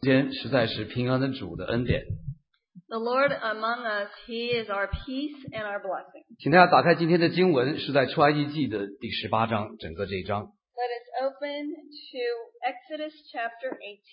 间实在是平安的主的恩典。 The Lord among us, He is our peace and our blessing. 请大家打开今天的经文，是在出埃及记的第18章，整个这一章。 Let us open to Exodus chapter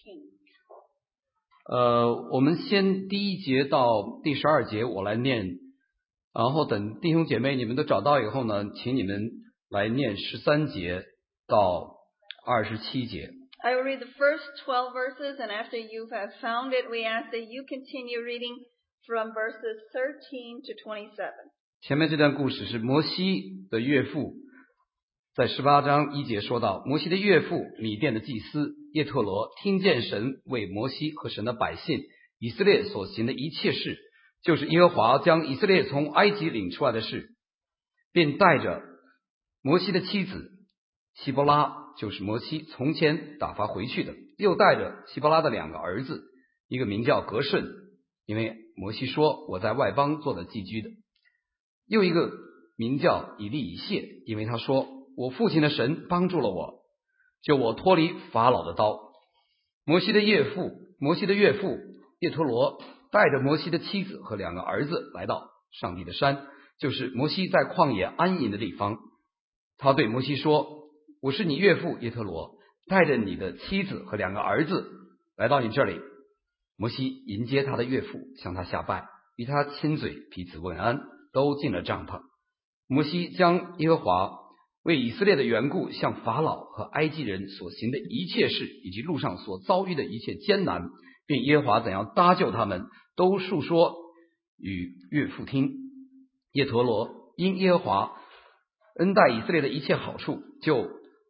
18. 我们先第1节到第12节我来念，然后等弟兄姐妹你们都找到以后呢，请你们来念13节到27节。 I will read the first 12 verses, and after you have found it, we ask that you continue reading from verses 13 to 27. 前面这段故事是摩西的岳父，在18章1节说到，摩西的岳父米甸的祭司叶特罗听见神为摩西和神的百姓以色列所行的一切事，就是耶和华将以色列从埃及领出来的事，便带着摩西的妻子希波拉，就是摩西从前打发回去的，又带着希波拉的2个儿子，一个名叫革顺，因为摩西说我在外邦做了寄居的，又一个名叫以利以谢，因为他说我父亲的神帮助了我，救我脱离法老的刀。摩西的岳父叶忒罗带着摩西的妻子和2个儿子来到上帝的山，就是摩西在旷野安营的地方。他对摩西说，我是你岳父叶忒罗，带着你的妻子和2个儿子来到你这里。摩西迎接他的岳父，向他下拜，与他亲嘴，彼此问安，都进了帐篷。摩西将耶和华为以色列的缘故向法老和埃及人所行的一切事，以及路上所遭遇的一切艰难，并耶和华怎样搭救他们，都述说与岳父听。叶忒罗因耶和华恩待以色列的一切好处，就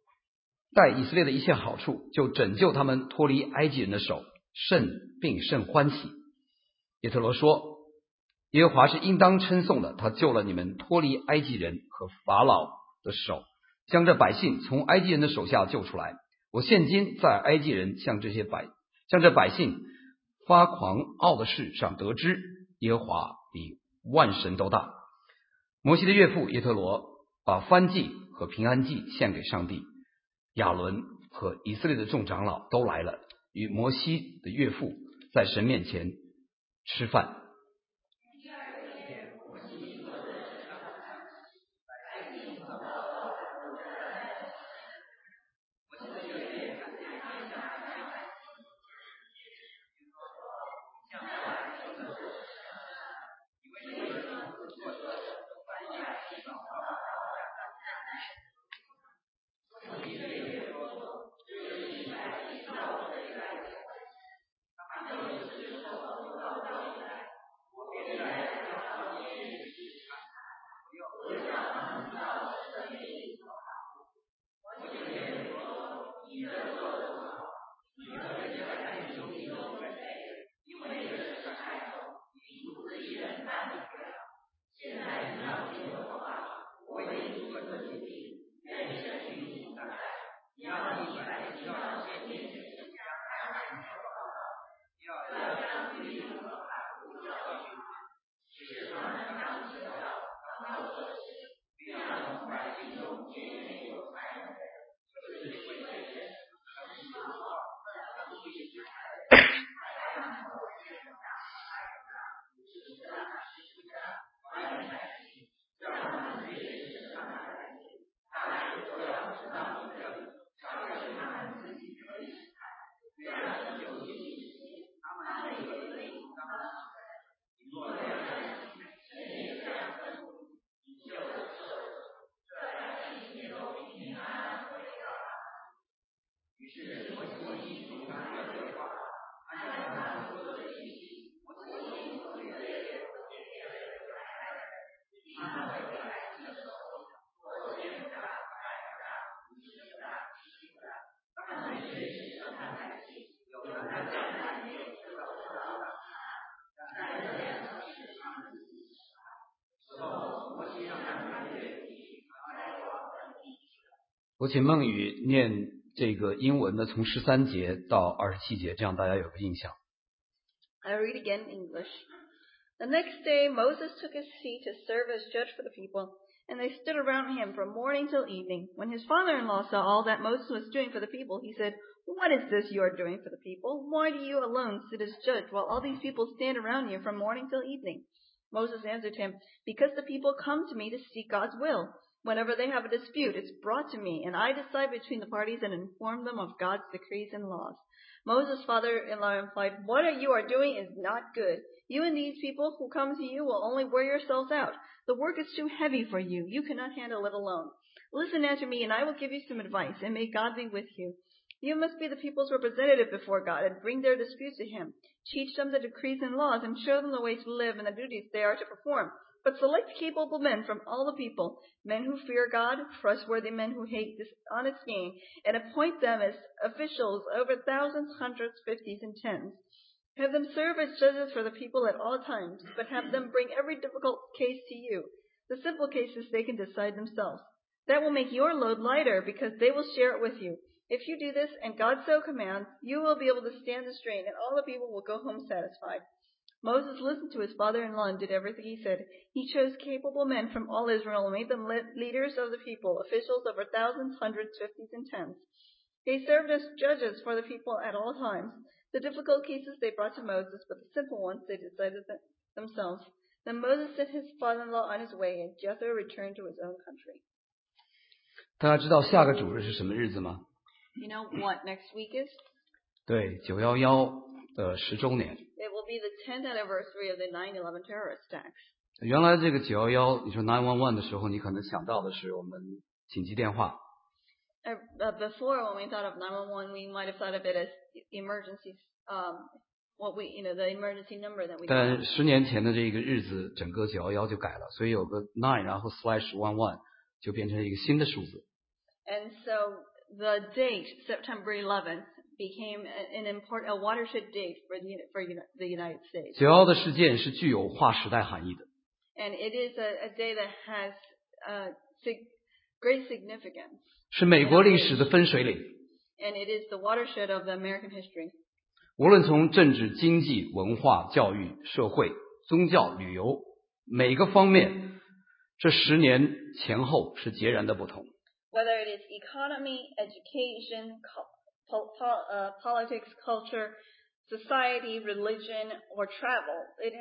拯救他们脱离埃及人的手，并甚欢喜。叶忒罗说，耶和华是应当称颂的，他救了你们脱离埃及人和法老的手，将这百姓从埃及人的手下救出来。我现今在埃及人向这百姓发狂傲的事上得知，耶和华比万神都大。摩西的岳父叶忒罗把燔祭和平安祭献给上帝，亚伦和以色列的众长老都来了，与摩西的岳父在神面前吃饭。我请孟宇念这个英文的从13节到27节，这样大家有个印象。 I read again in English. The next day Moses took his seat to serve as judge for the people, and they stood around him from morning till evening. When his father-in-law saw all that Moses was doing for the people, he said, What is this you are doing for the people? Why do you alone sit as judge while all these people stand around you from morning till evening? Moses answered him, Because the people come to me to seek God's will. Whenever they have a dispute, it's brought to me, and I decide between the parties and inform them of God's decrees and laws. Moses' father-in-law replied, What you are doing is not good. You and these people who come to you will only wear yourselves out. The work is too heavy for you. You cannot handle it alone. Listen now to me, and I will give you some advice, and may God be with you. You must be the people's representative before God and bring their disputes to him. Teach them the decrees and laws and show them the way to live and the duties they are to perform. But select capable men from all the people, men who fear God, trustworthy men who hate dishonest gain, and appoint them as officials over thousands, hundreds, fifties, and tens. Have them serve as judges for the people at all times, but have them bring every difficult case to you. The simple cases they can decide themselves. That will make your load lighter because they will share it with you. If you do this, and God so commands, you will be able to stand the strain, and all the people will go home satisfied. Moses listened to his father-in-law and did everything he said. He chose capable men from all Israel and made them leaders of the people, officials over thousands, hundreds, fifties, and tens. They served as judges for the people at all times. The difficult cases they brought to Moses, but the simple ones they decided themselves. Then Moses sent his father-in-law on his way, and Jethro returned to his own country. 大家知道下个主日是什么日子吗？ You know what next week is? 对，911的10周年。 It will be the 10th anniversary of the 9/11 terrorist attacks. 原来这个911，你说911的时候，你可能想到的是我们紧急电话。 Before, when we thought of 911, we might have thought of it as emergencies. The emergency number that we. 但10年前的这个日子，整个911就改了，所以有个 9， 然后 /11 就变成一个新的数字。 And so the date September 11th became a watershed date for the United States. 911的事件是具有划时代含义的。 And it is a day that has great significance. 是美国历史的分水岭。 And it is the watershed of the American history. 无论从政治、经济、文化、教育、社会、宗教、旅游每个方面，这10年前后是截然的不同。 Whether it is economy, education, politics, culture, society, religion, or travel,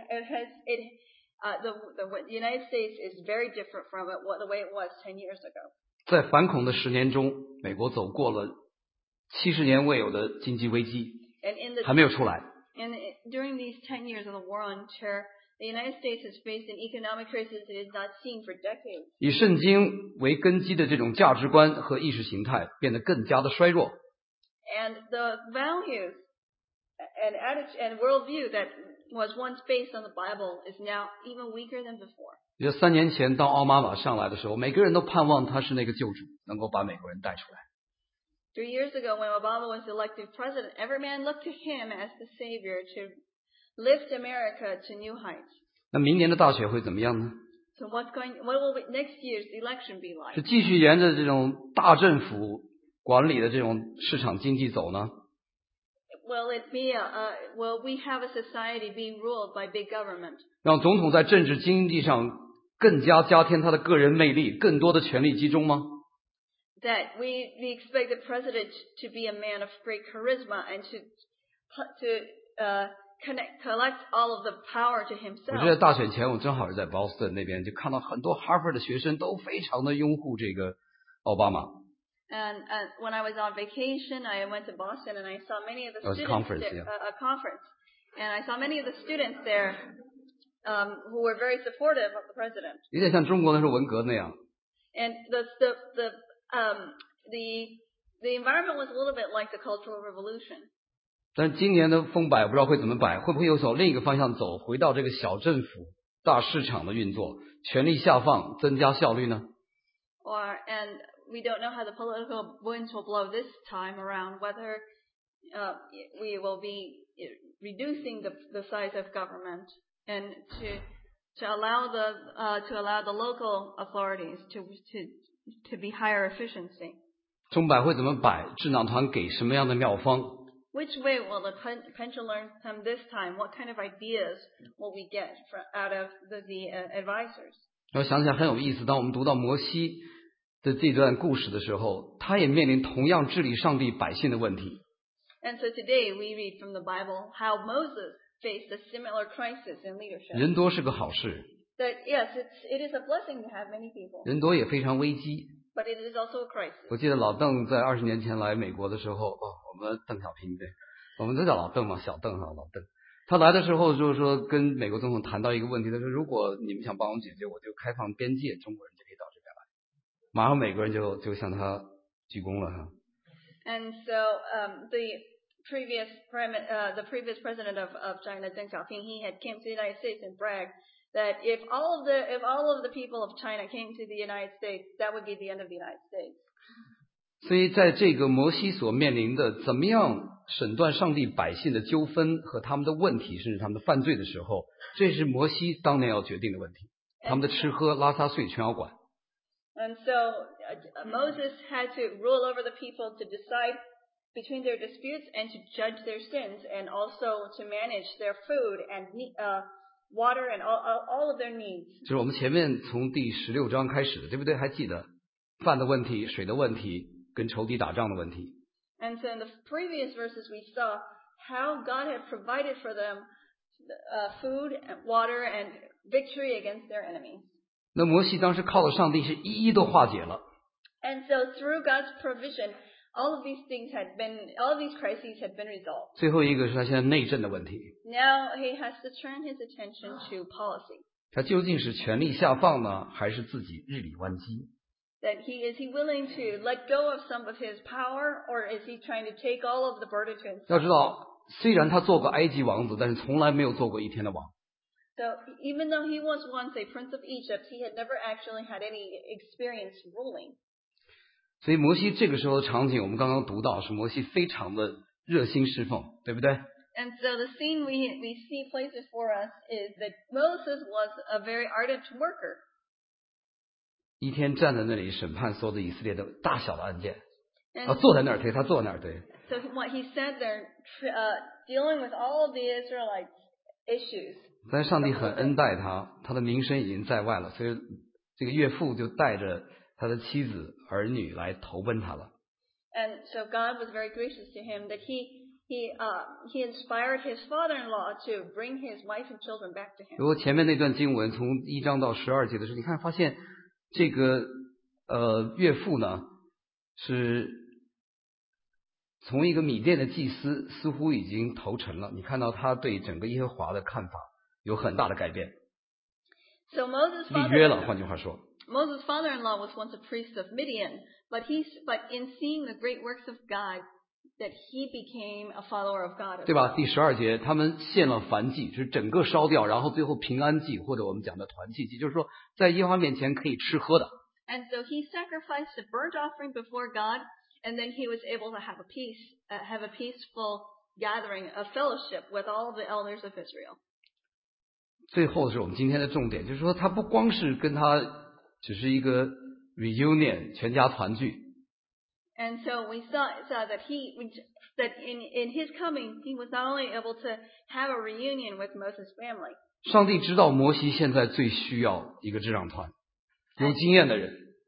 the United States is very different from the way it was 10 years ago. 在反恐的10年中，美国走过了70年未有的经济危机，还没有出来。 And during these 10 years of the war on terror, the United States has faced an economic crisis it has not seen for decades. 以圣经为根基的这种价值观和意识形态变得更加的衰弱。 And the values and attitude and worldview that was once based on the Bible is now even weaker than before. 就3年前当奥巴马上来的时候，每个人都盼望他是那个救主，能够把美国人带出来。 3 years ago, when Obama was elected president, every man looked to him as the savior to lift America to new heights. 那明年的大选会怎么样呢？ So what will next year's election be 是 like? 继续沿着这种大政府管理的这种市场经济走呢？ Will we have a society being ruled by big government? 让总统在政治经济上更加加添他的个人魅力，更多的权力集中吗？ That we expect the president to be a man of great charisma and to collect all of the power to 我觉得 himself. 大选前我正好是在 Boston 那边，就看到很多哈佛的学生都非常的拥护这个奥巴马。 And when I was on vacation, I went to Boston and I saw many of the was students conference, there, yeah. a conference, and I saw many of the students there who were very supportive of the president. 有点像中国的时候文革那样。 And the environment was a little bit like the Cultural Revolution. 但今年的风摆不知道会怎么摆，会不会又走另一个方向走，回到这个小政府、大市场的运作，权力下放，增加效率呢？ And we don't know how the political winds will blow this time around, whether we will be reducing the size of government and to allow the local authorities to be higher efficiency. 钟摆会怎么摆？智囊团给什么样的妙方？ Which way will the pendulum come this time? What kind of ideas will we get out of the advisors? 我想起来很有意思，当我们读到摩西的这段故事的时候，他也面临同样治理上帝百姓的问题。 And so today we read from the Bible how Moses faced a similar crisis in leadership. 人多是个好事， That yes, it is a blessing to have many people, 人多也非常危机。 but it is also a crisis. 我记得老邓在20年前来美国的时候，我们邓小平对，我们都叫老邓嘛，小邓哈，老邓。他来的时候就是说跟美国总统谈到一个问题，他说如果你们想帮我们解决，我就开放边界，中国人就可以到这边来。马上美国人就向他鞠躬了哈。 And so the previous president of China, Deng Xiaoping, he had came to the United States and bragged that if all of the people of China came to the United States, that would be the end of the United States. 所以在这个摩西所面临的怎么样审断上帝百姓的纠纷和他们的问题，甚至他们的犯罪的时候，这是摩西当年要决定的问题。他们的吃喝拉撒睡全要管。 And so Moses had to rule over the people to decide between their disputes and to judge their sins, and also to manage their food and water and all of their needs. 这是我们前面从第16章开始的，对不对？还记得饭的问题、水的问题、跟仇敌打仗的问题。 And so in the previous verses we saw how God had provided for them food and water and victory against their enemies. 那摩西当时靠了上帝，是一一都化解了。 And so through God's provision, all of these crises had been resolved. 最后一个是他现在内政的问题， Now he has to turn his attention to policy. 他究竟是权力下放呢，还是自己日理万机？ That is he willing to let go of some of his power, or is he trying to take all of the burden to 要 himself? 知道，虽然他做过埃及王子，但是从来没有做过一天的王。 So even though he was once a prince of Egypt, he had never actually had any experience ruling. 所以摩西这个时候的场景，我们刚刚读到是摩西非常的热心侍奉，对不对？ And so the scene we see placed before us is that Moses was a very ardent worker. 一天站在那里审判所有的以色列的大小的案件， And 坐在那儿，对，他坐在那儿，对。 so what he sat there dealing with all of the Israelites' issues. 但是上帝很恩待他，他的名声已经在外了，所以这个岳父就带着他的妻子儿女来投奔他了。 And so God was very gracious to him that he inspired his father-in-law to bring his wife and children back to him. 如果前面那段经文从1章到12节的时候，你看发现这个岳父呢是从一个米甸的祭司，似乎已经投诚了。你看到他对整个耶和华的看法有很大的改变， So Moses' 立约了。换句话说， Moses' father-in-law was once a priest of Midian, but in seeing the great works of God, that he became a follower of God as 对吧？ well. 第12节，他们献了燔祭，就是整个烧掉，然后最后平安祭，或者我们讲的团契祭，就是说在耶和华面前可以吃喝的。 And so he sacrificed a burnt offering before God, and then he was able to have a peaceful gathering of fellowship with all of the elders of Israel. 最后是我们今天的重点，就是说他不光是跟他只是一个 reunion 全家团聚， And so we saw that in his coming, he was not only able to have a reunion with Moses' family. 上帝知道摩西现在最需要一个智囊团，有经验的人。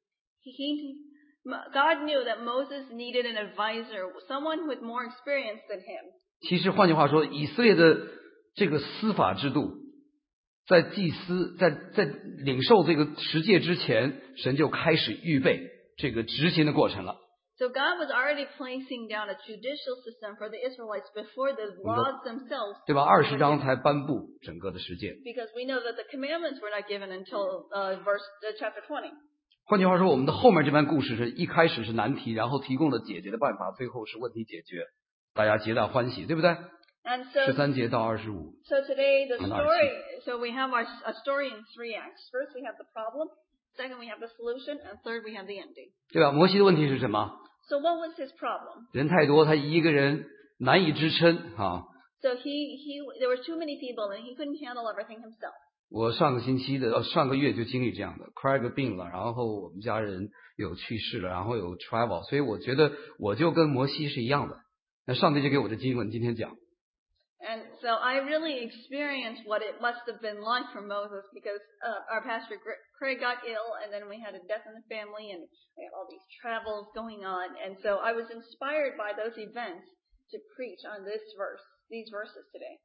God knew that Moses needed an advisor, someone with more experience than him. 其实换句话说，以色列的这个司法制度，在祭司在领受这个十诫之前，神就开始预备这个执行的过程了。 So God was already placing down a judicial system for the Israelites before the laws themselves. 对吧？20章才颁布整个的十诫。 Because we know that the commandments were not given until chapter 20. 换句话说，我们的后面这段故事是一开始是难题，然后提供了解决的办法，最后是问题解决，大家皆大欢喜，对不对 And so ？13节到25。 So today the And story, so we have a story in 3 acts. First we have the problem, second we have the solution, and third we have the ending. 对吧？摩西的问题是什么？ So what was his problem? 人太多，他一个人难以支撑啊。 So there were too many people and he couldn't handle everything himself. 我上个月就经历这样的 ，Craig 病了，然后我们家人有去世了，然后有 travel， 所以我觉得我就跟摩西是一样的。那上帝就给我的经文今天讲。 And so I really experienced what it must have been like for Moses, because our pastor Craig got ill, and then we had a death in the family, and we had all these travels going on. And so I was inspired by those events to preach on these verses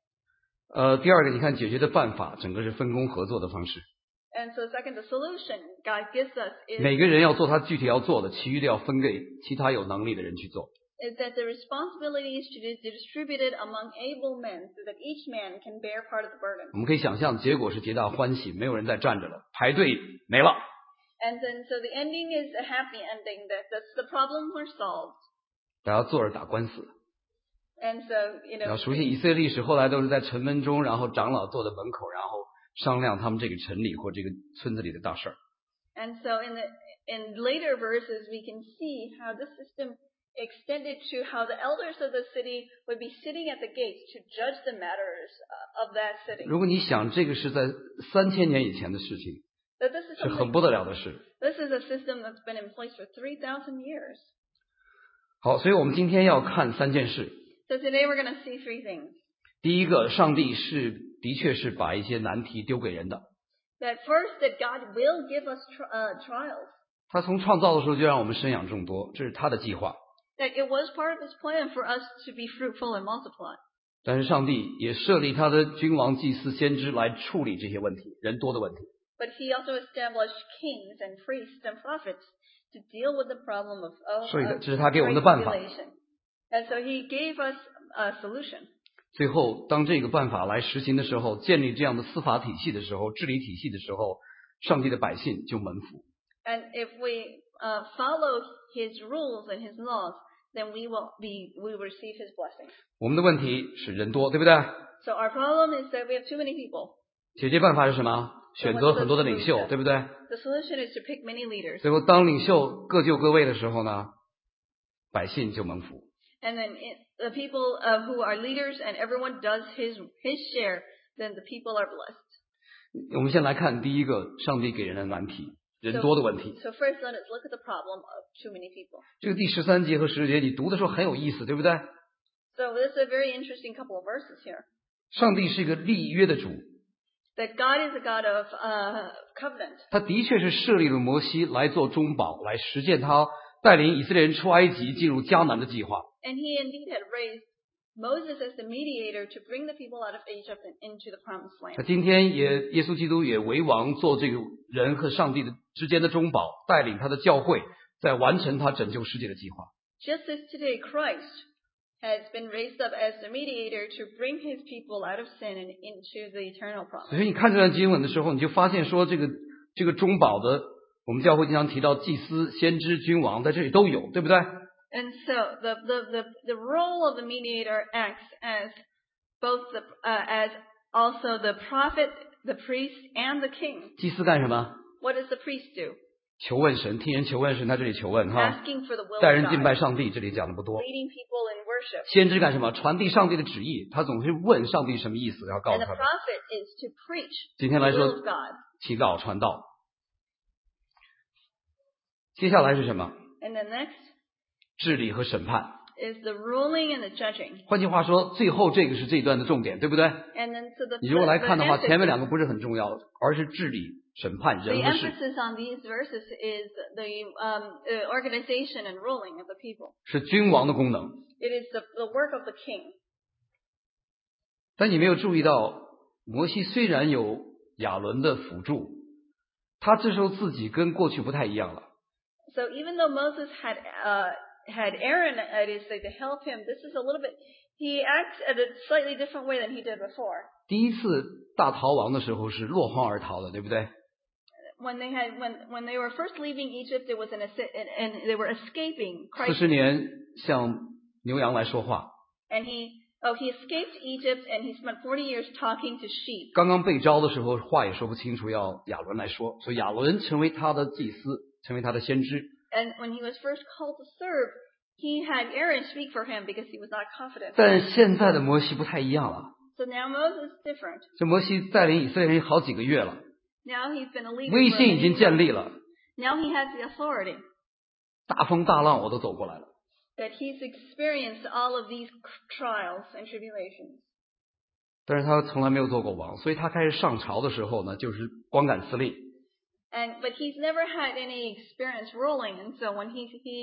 today. 第二个，你看解决的办法，整个是分工合作的方式。 And so second, the solution God gives us 每个人要做他具体要做的，其余的要分给其他有能力的人去做。 is that the responsibility is to be distributed among able men so that each man can bear part of the burden. 我们可以想象，结果是皆大欢喜，没有人再站着了，排队没了。 And then so the ending is a happy ending, that the problems are solved. 大家坐着打官司。 And so, 要熟悉以色列历史，后来都是在城门中，然后长老坐在门口，然后商量他们这个城里或这个村子里的大事儿。 And so in later verses, we can see how this system extended to how the elders of the city would be sitting at the gates to judge the matters of that city. 如果你想这个是在3000年以前的事情， That this is 是很不得了的事。 This is a system that's been in place for 3,000 years. 好，所以我们今天要看3件事。 So today we're going to see 3 things. 第一个，上帝的确是把一些难题丢给人的。 That first, that God will give us trials. 他从创造的时候就让我们生养众多，这是他的计划。 That it was part of His plan for us to be fruitful and multiply. 但是上帝也设立他的君王、祭司、先知来处理这些问题，人多的问题。 But He also established kings and priests and prophets to deal with the problem of 所以这是他给我们的办法。 And so He gave us a solution. 最后，当这个办法来实行的时候，建立这样的司法体系的时候，治理体系的时候，上帝的百姓就蒙福。 And if we follow His rules and His laws, then we will receive His blessing. 我们的问题是人多，对不对？ So our problem is that we have too many people. 解决办法是什么？选择很多的领袖，对不对？ The solution is to pick many leaders. 最后，当领袖各就各位的时候呢，百姓就蒙福。 And then the people who are leaders and everyone does his share, then the people are blessed. 我们先来看第一个，上帝给人的难题，人多的问题。 So first, let us look at the problem of too many people. 这个第13节和10节你读的时候很有意思，对不对？ So this is a very interesting couple of verses here. 上帝是一个立约的主， That God is a God of covenant. 他的确是设立了摩西来做中保，来实践他带领以色列人出埃及、进入迦南的计划。 And He indeed had raised Moses as the mediator to bring the people out of Egypt and into the promised 他 land. 今天耶稣基督也为王，做这个人和上帝之间的中保，带领他的教会，在完成他拯救世界的计划。 Just as today Christ has been raised up as the mediator to bring His people out of sin and into the eternal 所 promise. 以你看这段经文的时候，你就发现说，这个中保的，我们教会经常提到祭司、先知、君王，在这里都有，对不对？ And so the role of the mediator acts as both as also the prophet, the priest, and the king. 祭司干什么？ What does the priest do? 求问神，替人求问神，在这里求问哈。 Asking for the will 带 of 人敬拜 God, 上帝，这里讲的不多。 leading people in worship. 先知干什么？传递上帝的旨意，他总是问上帝什么意思，然后告 And 诉 the 他们。 prophet is to preach 今 the 天来 will 说 of God. 祈祷传道。接下来是什么？ And then next 治理和审判。 is the ruling and the judging. 换句话说，最后这个是这一段的重点，对不对？ And then so 你如果来看的话，前面 emphasis, 两个不是很重要，而是治理、审判 the 人和事， emphasis on these verses is the organization and ruling of the people. 是君王的功能。 It is the work of the king. 但你没有注意到，摩西虽然有亚伦的辅助，他这时候自己跟过去不太一样了。 So even though Moses had Aaron at his side to help him, this is a little bit, he acts at a slightly different way than he did before. 第一次大逃亡的时候是落荒而逃的，对不对？ When they were first leaving Egypt, it was and they were escaping. 40年向牛羊来说话， And he escaped Egypt and he spent 40 years talking to sheep. 刚刚被招的时候话也说不清楚，要亚伦来说，所以亚伦成为他的祭司，成为他的先知。 And when he was first called to serve, he had Aaron speak for him because he was not confident. 但现在的摩西不太一样了， So now Moses is different. 这摩西带领以色列人好几个月了， Now he's been a leader. 威 for 信已 many 经 years. 建立了， Now he has the authority 大风大浪我都走过来了。 that he's experienced all of these trials and tribulations. 但是他从来没有做过王，所以他开始上朝的时候呢，就是光杆司令。 But he's never had any experience ruling, and so when he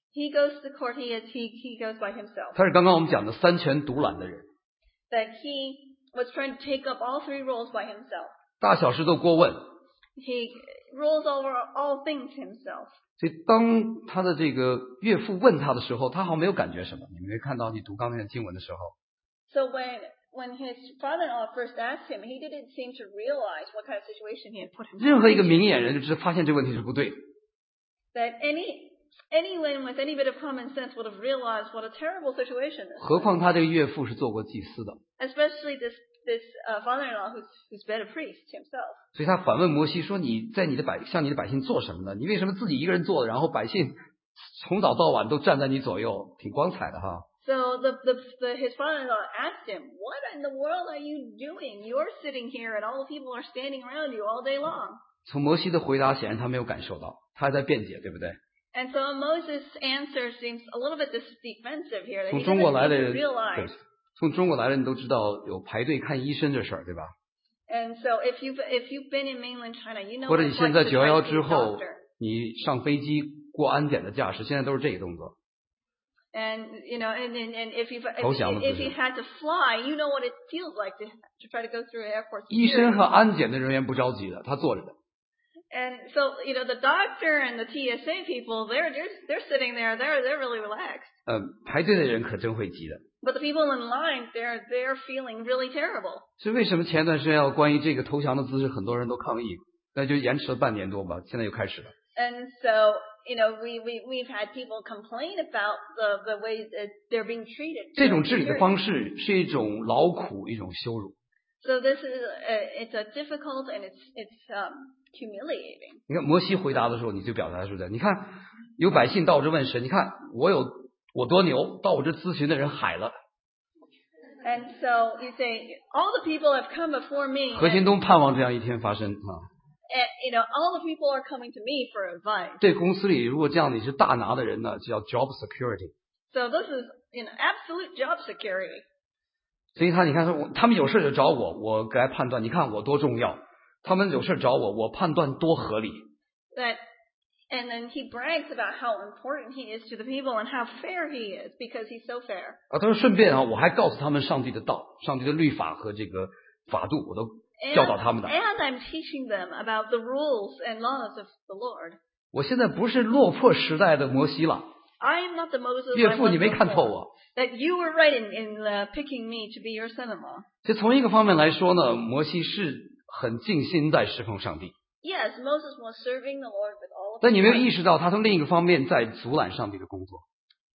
he goes to court, he goes by himself. 他是刚刚我们讲的三权独揽的人， That he was trying to take up all 3 roles by himself. 大小事都过问。 He rules over all things himself. 所以当他的这个岳父问他的时候，他好像没有感觉什么。你们会看到你读刚才的经文的时候， So when his father-in-law first asked him, he didn't seem to realize what kind of situation he had put himself 任何一个 into. 明眼人就发现这个问题是不对的。 That anyone with any bit of common sense would have realized what a terrible situation this 何 was. 况他这个岳父是做过祭司的， Especially this father-in-law who's been a priest himself. 所以他反问摩西说：“你在向你的百姓做什么呢？你为什么自己一个人做，然后百姓从早到晚都站在你左右，挺光彩的哈。” So his father-in-law asked him, "What in the world are you doing? You're sitting here, and all the people are standing around you all day long." 从摩西的回答显然他没有感受到，他还在辩解，对不对？ And so Moses' answer seems a little bit defensive here. That 从 he 中 doesn't 国来的 seem 人， to 对 realize. 从中国来的人都知道有排队看医生这事儿，对吧？ And so if you've been in mainland China, you know 或者 what 你 it's 现 like 在 to try 911 之 to see a 后 doctor.， 你上飞机过安检的驾驶，现在都是这个动作。 And you know, and if you 投降的姿势。 if you had to fly, you know what it feels like to try to go through airport 医生 security. 和安检的人员不着急的，他坐着的。 And so you know, the doctor and the TSA people, they're sitting there, they're really relaxed. 排队的人可真会急的。 But the people in line, they're feeling really terrible. 所以为什么前段时间要关于这个投降的姿势，很多人都抗议，那就延迟了半年多吧，现在又开始了。 And so, you know, we've had people complain about the way that they're being treated. 这种治理的方式是一种劳苦，一种羞辱。 So this is it's a difficult and it's humiliating. 你看摩西回答的时候，你就表达出来，你看有百姓到我这问神，你看我多牛，到我这咨询的人海了。 And so you say, all the people have come before me. 何新东盼望这样一天发生啊！ And, you know, all the people are coming to me for advice. 这公司里如果这样的是大拿的人呢，就叫 job security。 So this is, you know, absolute job security. 所以你看说，他们有事就找我，我该判断，你看我多重要。他们有事找我，我判断多合理。 And then he brags about how important he is to the people and how fair he is because he's so fair. 他说顺便我还告诉他们上帝的道、上帝的律法和这个法度，我都教导他们的。 And I'm teaching them about the rules and laws of the Lord. 我现在不是落魄时代的摩西了。 I am not the Moses 岳 I 父， was 你没看透 before. 我。 That you were right in picking me to be your son-in-law. 所以从一个方面来说呢，摩西是很尽心在侍奉上帝。 Yes, Moses was serving the Lord with all of 但你 his 没有 heart. 意识到，他从另一个方面在阻拦上帝的工作。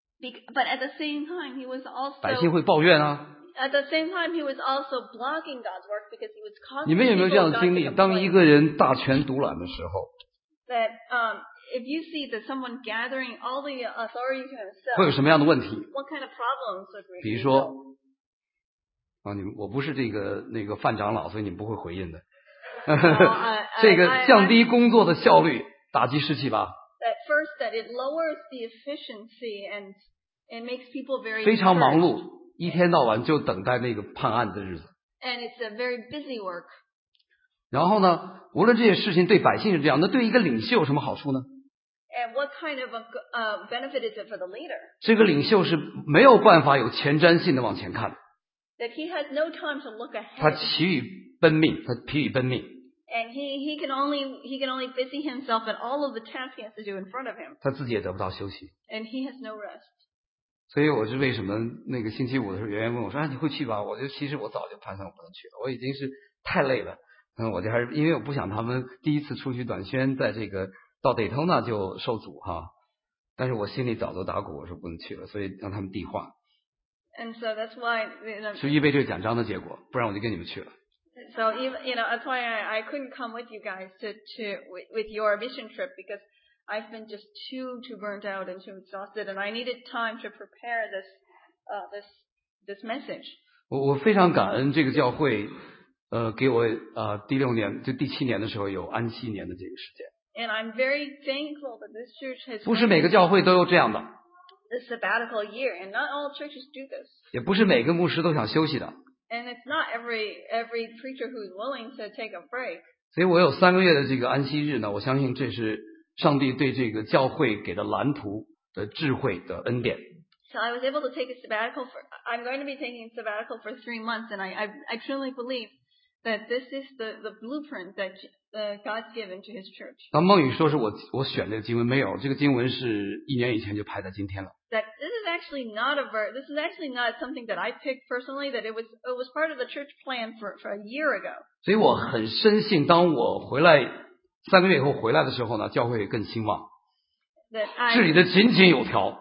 But at the same time, he was 百姓 also 会抱怨啊。 at the same time he was also blocking God's work because he was 你 causing 们有没有 people 这样 of 的 God 经 to 历？当一 complain. 个人大权独揽的时候， That if you see that someone gathering all the authority to 会有 himself, 什么样的问题？ what kind of problems would we 比如 result? 说我不是那个范长老，所以你们不会回应的。这个降低工作的效率，打击士气吧。 At first, that it lowers the efficiency and it makes people very 非常忙 discouraged. 碌，一天到晚就等待那个判案的日子。 And it's a very busy work. 然后呢，无论这些事情对百姓是这样，那对一个领袖有什么好处呢？ And what kind of a benefit is it for the leader? 这个领袖是没有办法有前瞻性的往前看， That he has no time to look 他 ahead. 疲于奔命，他疲于奔命， And he can only busy himself in all of the tasks he has to do in front of him. 他自己也得不到休息。 And he has no rest. 所以我是为什么那个星期五的时候，圆圆问我说：“你会去吧？”其实我早就盘算我不能去了，我已经是太累了。我就还是因为我不想他们第一次出去短宣，在这个到Daytona就受阻哈。但是我心里早就打鼓，我说不能去了，所以让他们递话， And so that's why, 是预备这个奖章的结果，不然我就跟你们去了。 so even, that's why I couldn't come with you guys with your mission trip because I've been just too burnt out and too exhausted and I needed time to prepare this message. 我非常感恩这个教会，给我第6年就第7年的时候有安息年的这个时间。 And I'm very thankful that this church has 不是每个教会都有这样的， this sabbatical year, and not all churches do this. 也不是每个牧师都想休息的。 And it's not every preacher who's willing to take a break. 所以我有3个月的这个安息日呢，我相信这是上帝对这个教会给的蓝图， 的智慧的恩典。 So I was able to take a sabbatical I'm going to be taking a sabbatical for 3 months, and I truly believe that this is the blueprint that God's given to His church. 当孟宇说是我选这个经文，没有，这个经文是1年以前就排在今天了。 That this is actually not this is actually not something that I picked personally, that it was part of the church plan for a year ago. 所以我很深信，当我回来3个月以后回来的时候呢，教会更兴旺，治理的井井有条。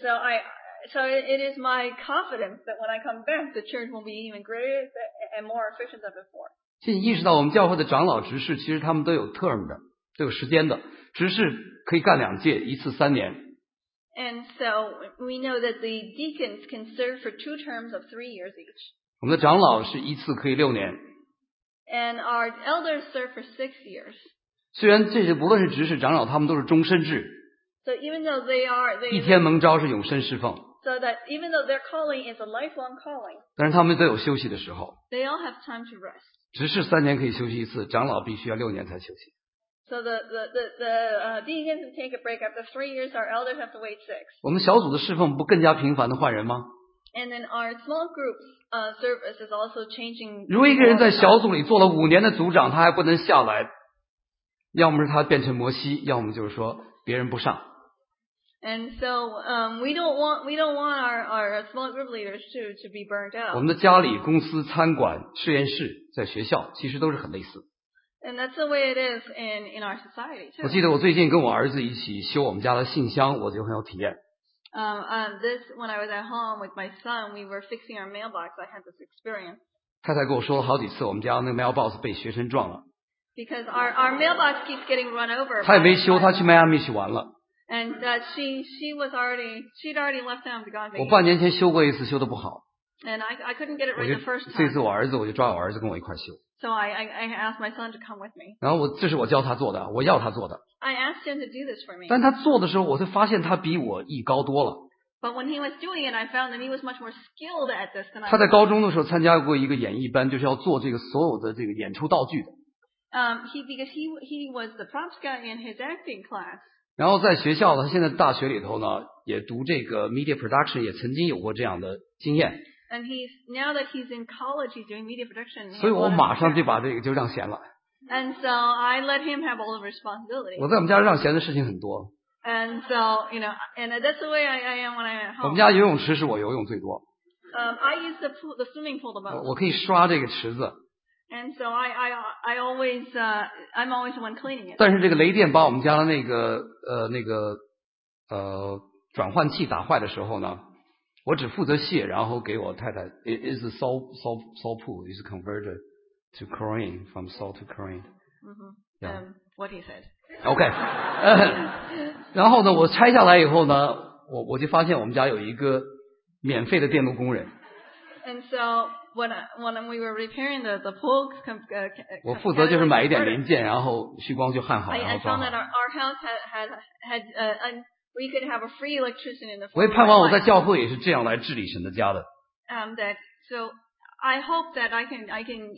So it is my confidence that when I come back, the church will be even greater and more efficient than before. 现在意识到我们教会的长老执事，其实他们都有 term 的，都有时间的，执事可以干2届，一次3年。 And so we know that the deacons can serve for 2 terms of 3 years each. 我们的长老是一次可以6年。 And our elders serve for 6 years. 虽然这些不论是执事长老，他们都是终身制。 So even though they 一天蒙召是永生侍奉。 So that even though their calling is a lifelong calling, 但是他们都有休息的时候。 They all have time to rest. 执事3年可以休息一次，长老必须要6年才休息。 So the deacons can take a break after 3 years. Our elders have to wait 6. 我们小组的侍奉不更加频繁的换人吗？ And then our small groups service is also changing. 如果一个人在小组里做了5年的组长，他还不能下来，要么是他变成摩西，要么就是说别人不上。 And so we don't want our small group leaders to be burnt out. 我们的家里、公司、餐馆、实验室，在学校其实都是很类似。 And that's the way it is in our society too. 我记得我最近跟我儿子一起修我们家的信箱，我就很有体验。 When I was at home with my son, we were fixing our mailbox. I had this experience. 太太跟我说了好几次，我们家那个 mailbox 被学生撞了。 Because our mailbox keeps getting run over. 他也没修，他去迈阿密去玩了。 And she'd already left town to go on vacation. 我半年前修过一次，修得不好。 And I couldn't get it right the first time. 这次我儿子，我就抓我儿子跟我一块修。 So I asked my son to come with me. 然后这是我教他做的，我要他做的。 I asked him to do this for me. 但他做的时候，我才发现他比我艺高多了。 But when he was doing it, I found that he was much more skilled at this than I was. 他在高中的时候参加过一个演艺班，就是要做这个所有的这个演出道具的。 Because he was the props guy in his acting class. 然后在学校，他现在大学里头呢，也读这个 media production， 也曾经有过这样的经验。 And now that he's in college, he's doing media production. 所以我马上就把这个就让贤了。 And so I let him have all the responsibility. 我在我们家让贤的事情很多。 And so and that's the way I am when I'm at home. 我们家游泳池是我游泳最多。 I use the swimming pool the most. 我可以刷这个池子。 And so I'm always the one cleaning it. 但是这个雷电把我们家的那个转换器打坏的时候呢，我只负责卸，然后给我太太 is the salt pool is converted to chlorine from salt to chlorine. What he said. OK. 然后呢，我拆下来以后呢，我就发现我们家有一个免费的电路工人。 And so when we were repairing the pool, 我负责就是买一点零件，然后旭光就焊好，然后 I found that our house had we could have a free electrician in the. 我也盼望我在教会也是这样来治理神的家的。 So I hope that I can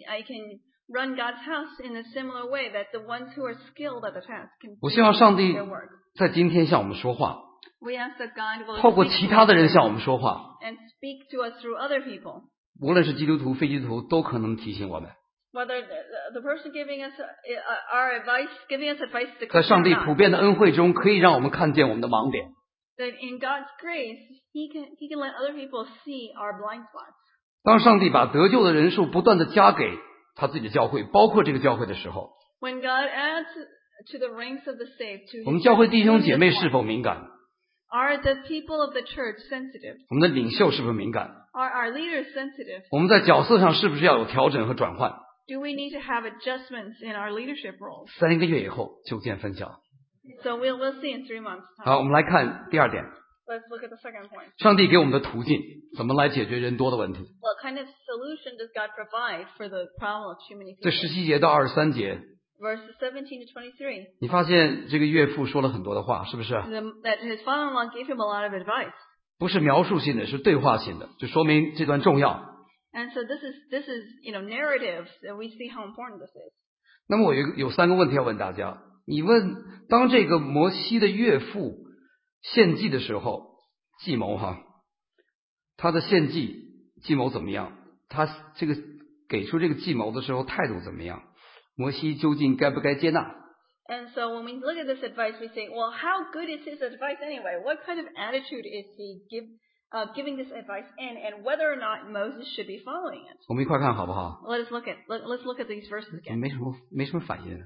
run God's house in a similar way, that the ones who are skilled at the task can. 我希望上帝 their work. 在今天向我们说话。 We ask that God will 透过其他的人向我们说话。 And speak to us through other people. 无论是基督徒、非基督徒，都可能提醒我们。 Whether the person giving us our advice, giving us advice to. 在上帝普遍的恩惠中，可以让我们看见我们的盲点。 That in God's grace, He can let other people see our blind spots. 当上帝把得救的人数不断的加给他自己的教会，包括这个教会的时候， When God adds to the ranks of the saved, to 我们教会弟兄姐妹是否敏感？ Are the people of the church sensitive? 我们的领袖是否敏感？ Are our leaders sensitive? 我们在角色上是不是要有调整和转换？ Do we need to have adjustments in our leadership roles? 3个月以后就见分晓。 So we'll see in 3 months' time. 好，我们来看第2点。 Let's look at the second point. 上帝给我们的途径，怎么来解决人多的问题？ What kind of solution does God provide for the problem of too many 这 people? 17节到23节。 Verses 17 to 23. 你发现这个岳父说了很多的话，是不是？ That his father-in-law gave him a lot of advice. 不是描述性的，是对话性的，就说明这段重要。 And so this is narrative, that we see how important this is. 那么我有3个问题要问大家。你问，当这个摩西的岳父献祭的时候，计谋他的献祭计谋怎么样？他这个给出这个计谋的时候态度怎么样？摩西究竟该不该接纳？ And so when we look at this advice, we say, well, how good is his advice anyway? What kind of attitude is he giving this advice in, and whether or not Moses should be following it? 我们一块看好不好？ Let's look at these verses again. 没什么反应。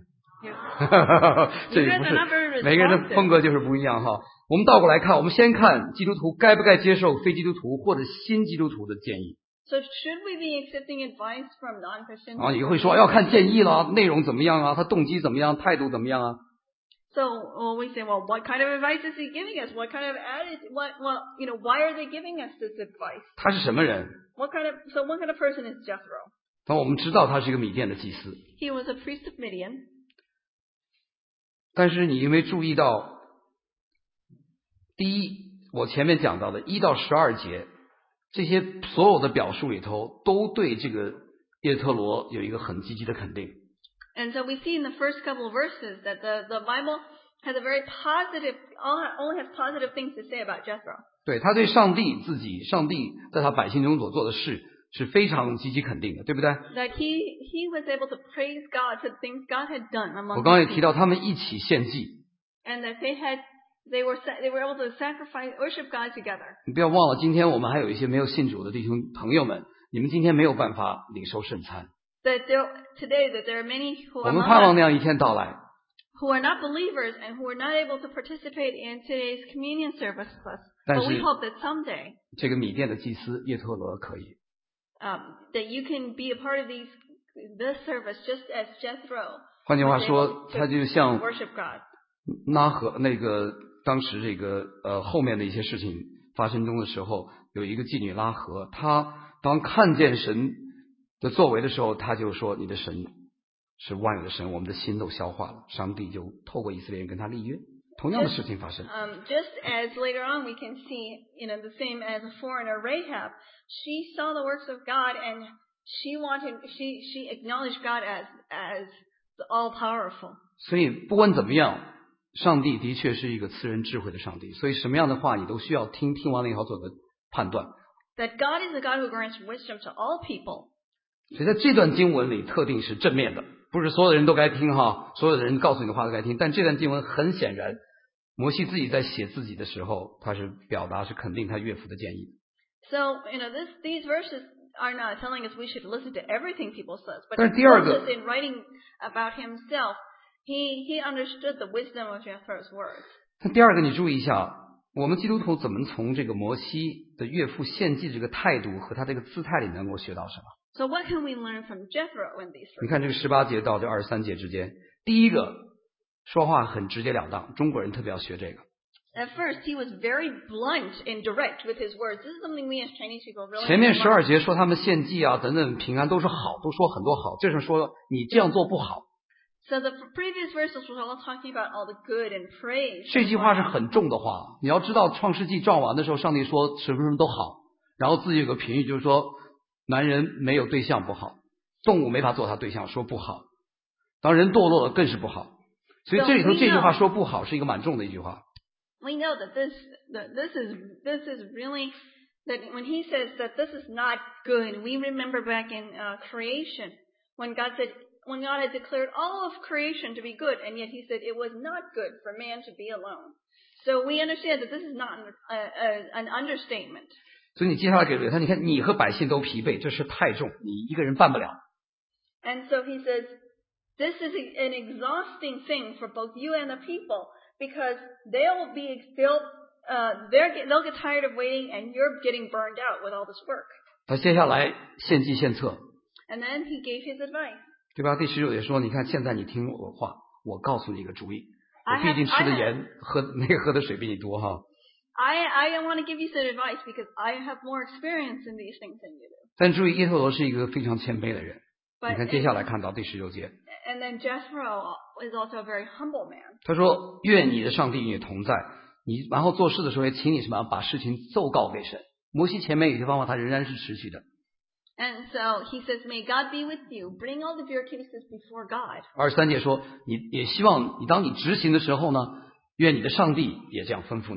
You 这也 guys 不 are 是 not very 每个人的风 responsive. 格就是不一样哈。我们倒过来看，我们先看基督徒该不该接受非基督徒或者新基督徒的建议。 So should we be accepting advice from non-Christians? 啊，你会说要看建议了，内容怎么样啊？他动机怎么样？态度怎么样啊？ So we say, well, what kind of advice is he giving us? What kind of attitude? Why are they giving us this advice? 他是什么人？ What kind of person is Jethro? 当我们知道他是一个米甸的祭司， He was a priest of Midian. 但是你有没有注意到，第一，我前面讲到的1到12节，这些所有的表述里头，都对这个叶特罗有一个很积极的肯定。 And so we see in the first couple of verses that the Bible has a very positive, only has positive things to say about Jethro. 对，他对上帝在他百姓中所做的事是非常积极肯定的，对不对？ That he was able to praise God for the things God had done 我 among 刚刚 his 也提 people. 到，他们一起献祭。 And that they were able to worship God together. 你不要忘了，今天我们还有一些没有信主的弟兄朋友们，你们今天没有办法领受圣餐。 That today there are many who 我 are 们盼望 among 那 us 样一天到来。 who are not believers and who are not able to participate in today's communion service with us. 但 But we 是 hope that someday 这个米甸的祭司叶特罗可以。 that you can be a part of this service just as Jethro 换句话 was 说， able 他就 to 像 worship God. 拉合那个当时这个后面的一些事情发生中的时候，有一个妓女拉合，她当看见神的作为的时候，她就说：“你的神是万有的神，我们的心都消化了。”上帝就透过以色列人跟他立约，同样的事情发生。 Just as later on we can see, the same as a foreigner Rahab, she saw the works of God and she acknowledged God as the all-powerful. 所以不管怎么样，上帝的确是一个赐人智慧的上帝，所以什么样的话你都需要听完了以后做个判断。 That God is a God who grants wisdom to all people. 所以在这段经文里，特定是正面的，不是所有的人都该听哈，所有的人告诉你的话都该听。但这段经文很显然，摩西自己在写自己的时候，他是表达是肯定他岳父的建议。 So, these verses are not telling us we should listen to everything people says, but 但是第二个 Moses in writing about himself, he understood the wisdom of Jethro's words. 那第二个，你注意一下，我们基督徒怎么从这个摩西的岳父献祭这个态度和他这个姿态里能够学到什么？ So what can we learn from Jethro in these 你 verses? 看这个18节到这23节之间，第一个说话很直截了当，中国人特别要学这个。 At first, he was very blunt and direct with his words. This is something we as Chinese people really 前面 like. 12节说他们献祭啊等等平安都是好，都说很多好，这是说你这样做不好， So the previous verses were all talking about all the good and praise. 这句话是很重的话。你要知道，创世纪造完的时候，上帝说什么什么都好，然后自己有个评语，就是说男人没有对象不好，动物没法做他对象，说不好。当人堕落了更是不好。所以这里头这句话说不好是一个蛮重的一句话。 We know that this is really that when he says that this is not good. We remember back in creation when God had declared all of creation to be good, and yet he said it was not good for man to be alone. So we understand that this is not an understatement. 所以你接下来给他，你看你和百姓都疲惫，这事太重，你一个人办不了。 And so he says, this is an exhausting thing for both you and the people, because they'll get tired of waiting, and you're getting burned out with all this work. 他接下来献计献策， And then he gave his advice. 对吧？第16节说，你看现在你听我的话，我告诉你一个主意，我 I 毕竟 have- 吃的盐喝的水比你多哈。 I want to give you some advice because I have more experience in these things than you do. 但注意，耶特罗是一个非常谦卑的人。 你 But 看接下来看到第16节， and then Jethro is also a very humble man. 他说：“愿你的上帝与你同在。你然后做事的时候，也请你什么把事情奏告给神。”摩西前面有些方法，他仍然是持续的。 And so he says, "May God be with you. Bring all of your cases before God." 23节说，你也希望你当你执行的时候呢，愿你的上帝也这样吩咐你。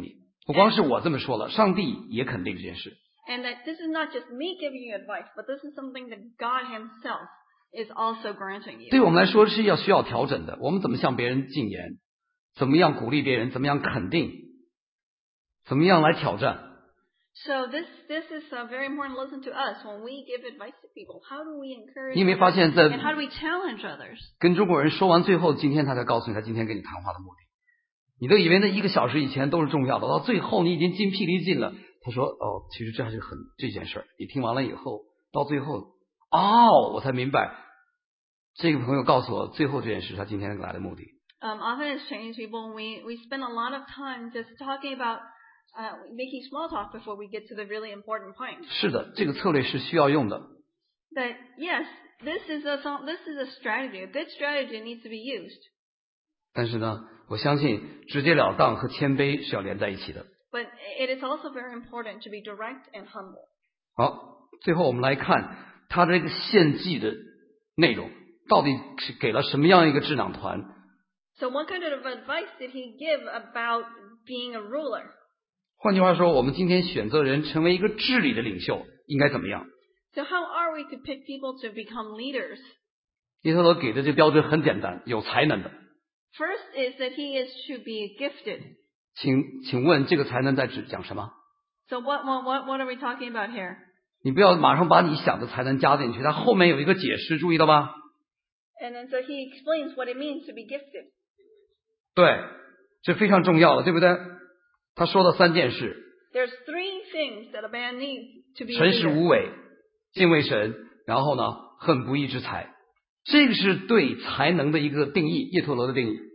不光是我这么说了，上帝也肯定这件事。 And that this is not just me giving you advice, but this is something that God himself is also granting you. 对我们来说是需要调整的。我们怎么向别人进言，怎么样鼓励别人，怎么样肯定，怎么样来挑战。 So this is a very important lesson to us when we give advice to people. How do we encourage 你有没有发现 others, 在 and how do we challenge others? 跟中国人说完最后，今天他才告诉你他今天跟你谈话的目的。你都以为那1个小时以前都是重要的，到最后你已经筋疲力尽了。他说其实这还是这件事儿。你听完了以后，到最后我才明白，这个朋友告诉我最后这件事他今天来的目的。 Often as Chinese people, we spend a lot of time just talking about making small talk before we get to the really important point. 是的，这个策略是需要用的。 That yes, this is a strategy. A good strategy needs to be used. 但是呢，我相信直截了当和谦卑是要连在一起的。 But it is also very important to be direct and humble. 好，最后我们来看他这个献祭的内容，到底是给了什么样一个智囊团？ So what kind of advice did he give about being a ruler? 换句话说，我们今天选择人成为一个治理的领袖，应该怎么样？ So how are we to pick people to become leaders? 耶特罗给的这标准很简单，有才能的。 First is that he is to be gifted. 请问这个才能在讲什么？ So what are we talking about here? 你不要马上把你想的才能加进去，它后面有一个解释，注意到吧？ And then so he explains what it means to be gifted. 对，这非常重要了，对不对？他说了3件事： There's 3 things that a man needs to be a 诚实 leader. 无伪，敬畏神，然后呢，恨不义之财。这个是对才能的一个定义，叶特罗的定义。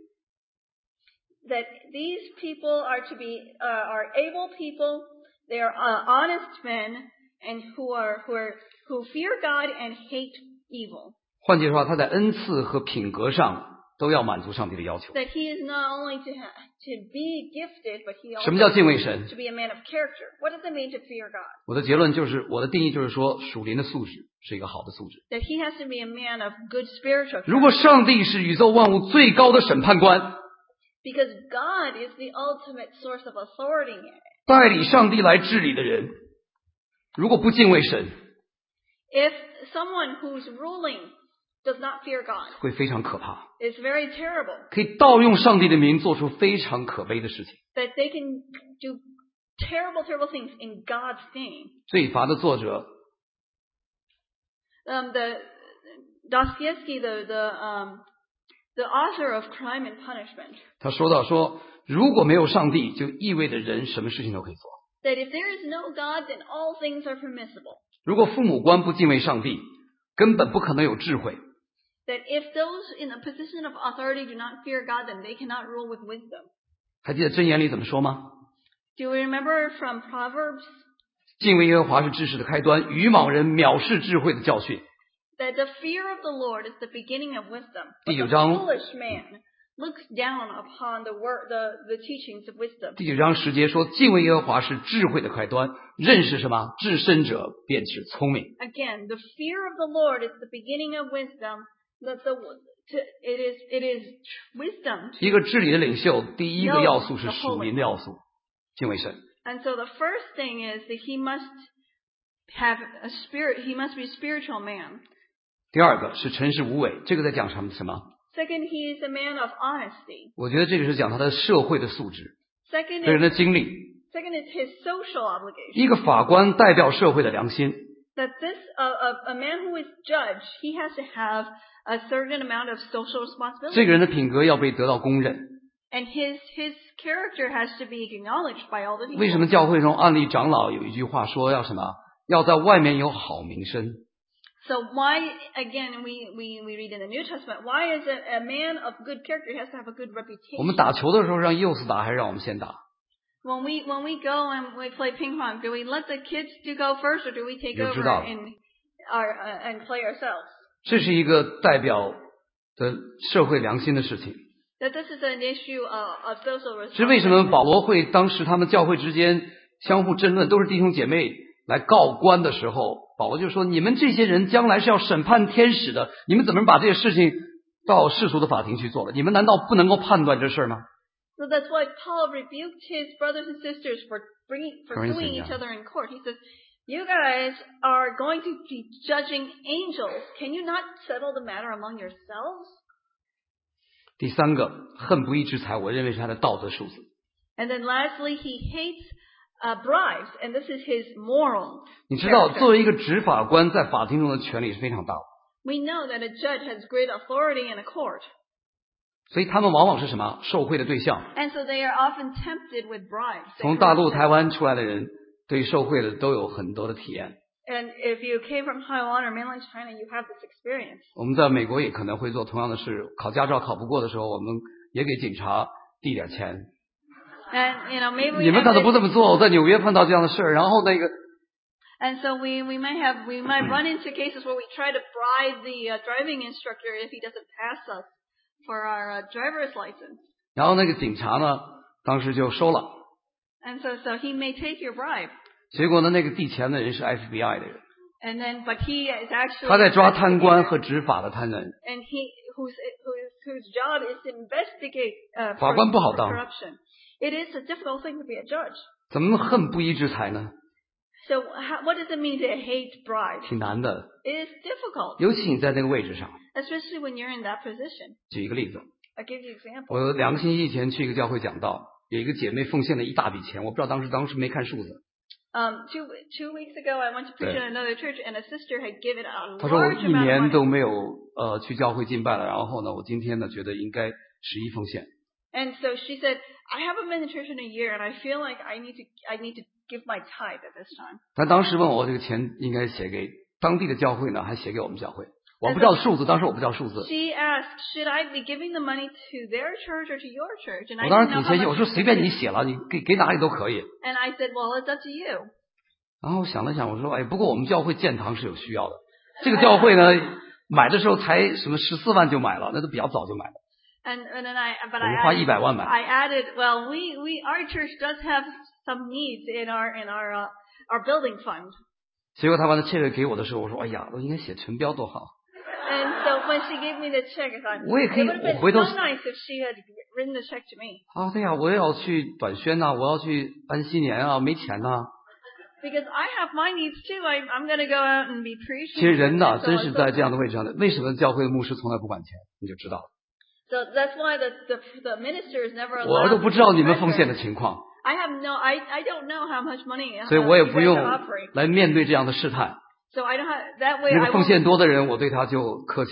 That these people are to be are able people. They are honest men and who fear God and hate evil. 换句话说，他在恩赐和品格上都要满足上帝的要求。 That he is not only to be gifted, but he 什么叫 also 敬畏神？ to be a man of character. What does it mean to fear God? 我的结论就是，我的定义就是说，属灵的素质是一个好的素质。 That he has to be a man of good spiritual 如果 character. 上帝是宇宙万物最高的审判官， Because God is the ultimate source of authority. 代理上帝来治理的人，如果不敬畏神， If someone who's ruling does not fear God, 会非常可怕， it's very terrible. 可以盗用上帝的名，做出非常可悲的事情。 That they can do terrible, terrible things in God's name. 罪罚的作者 The Dostoevsky, the author of Crime and Punishment, 他说到说，如果没有上帝，就意味着人什么事情都可以做。 that if there is no God, then all things are permissible. 如果父母官不敬畏上帝，根本不可能有智慧。 That if those in a position of authority do not fear God, then they cannot rule with wisdom. 还记得箴言里怎么说吗？ Do you remember from Proverbs 敬畏耶和华是知识的开端，愚莽人藐视智慧的教训。 that the fear of the Lord is the beginning of wisdom? But 第 the 9章 foolish man looks down upon the teachings of wisdom. 第9章10节说，敬畏耶和华是智慧的开端，认识什么？至深者便是聪明。 Again, the fear of the Lord is the beginning of wisdom. It is wisdom. 一个治理的领袖，第一个要素是属灵的要素，敬畏神。 And so the first thing is that he must have a spirit. He must be a spiritual man. 第二个是诚实无伪，这个在讲什么？ Second, he is a man of honesty. 我觉得这个是讲他的社会的素质， Second 对人 is 的经历。 his social obligation. 一个法官代表社会的良心， That this a man who is judge, he has to have a certain amount of social 这 responsibility, 个人的品格要被得到公认。 and his character has to be acknowledged by all the people. 为什么教会中案例长老有一句话说要什么？要在外面有好名声。 So why, again, we read in the New Testament, why is a man of good character has to have a good 我们 reputation? 打球的时候让幼子打还是让我们先打？ When we go and we play ping pong, do we let the kids to go first, or do we take 就 over 知道了。 and play ourselves? 这是一个代表的社会良心的事情。 That this is an issue of social 是为什么 responsibility. 保罗会当时他们教会之间相互争论，都是弟兄姐妹来告官的时候，保罗就说：你们这些人将来是要审判天使的，你们怎么把这些事情到世俗的法庭去做了？你们难道不能够判断这事儿吗？ So that's why Paul rebuked his brothers and sisters for suing each other in court. He says, you guys are going to be judging angels. Can you not settle the matter among yourselves? 第三个，恨不义之财，我认为是他的道德素质。 And then lastly, he hates bribes, and this is his moral. 你知道，作为一个执法官，在法庭中的权力是非常大的。 We know that a judge has great authority in a court. 所以他们往往是什么？受贿的对象。 And so they are often tempted with bribes. 从大陆、台湾出来的人，对受贿的都有很多的体验。 And if you came from Taiwan or mainland China, you have this experience. 我们在美国也可能会做同样的事，考驾照考不过的时候，我们也给警察递点钱。 And maybe 你们可能不这么做，我在纽约碰到这样的事，然后那个。 And so we might run into cases where we try to bribe the driving instructor if he doesn't pass us for our driver's license. 然后那个警察呢，当时就收了。 And so he may take your bribe. 结果呢，那个递钱的人是 FBI 的人。 And then, but he is actually 他在抓贪官和执法的贪人。 And he whose job is to investigate 法官不好当。 corruption. It is a difficult thing to be a judge. 怎么恨不义之财呢？ So what does it mean to hate bribes? 挺难的。 It is difficult, 尤其你在那个位置上。 especially when you're in that position. 举一个例子， I'll give you an example. 我2个星期以前去一个教会讲道，有一个姐妹奉献了一大笔钱，我不知道当时没看数字。 Two weeks ago, I went to preach in another church, and a sister had given a 她说我 large 1 amount 年 of 都 money. 没有去教会敬拜了，然后呢，我今天呢觉得应该11奉献。 And so she said, I haven't been in church in a year, and I feel like I need to give my tithe at this time. 她当时问我这个钱应该写给当地的教会呢，还写给我们教会？我不知道数字，当时我不知道数字。 She asked, should I be giving the money to their church or to your church? And I 我当 didn't 时 know 挺 how 谦虚，我 much 说 to 随便 give. 你写了，你给哪里都可以。 And I said, well, it's up to you. 然后想了想，我说哎，不过我们教会建堂是有需要的。这个教会呢，买的时候才什么14万就买了，那都比较早就买了。 And then I 我们花100万买。 I added, well, our church does have some needs in our building fund. 结果他把那check给我的时候，我说哎呀，我应该写纯标多好。 And so when she gave me the check, I thought, 我也可以， it would have 我回 been 头 so nice if she had written the check to me. 啊，对呀，我也要去短宣呐，我要去安息年啊，没钱呐。 Because I have my needs too. I'm going to go out and be preaching. 其实人呐， and so 真 on 是 and so 在这样 forth. 的位置上的。为什么教会的牧师从来不管钱？你就知道了。 So that's why the minister is never 我 allowed 都 to 不知道 be 你们奉献 present. 的情况， I don't know how much money 所以我也 you 不 guys 用 are offering. 来面对这样的试探。 So I don't have that way. 那 I 个奉 won't, 献多的人，我对他就客气。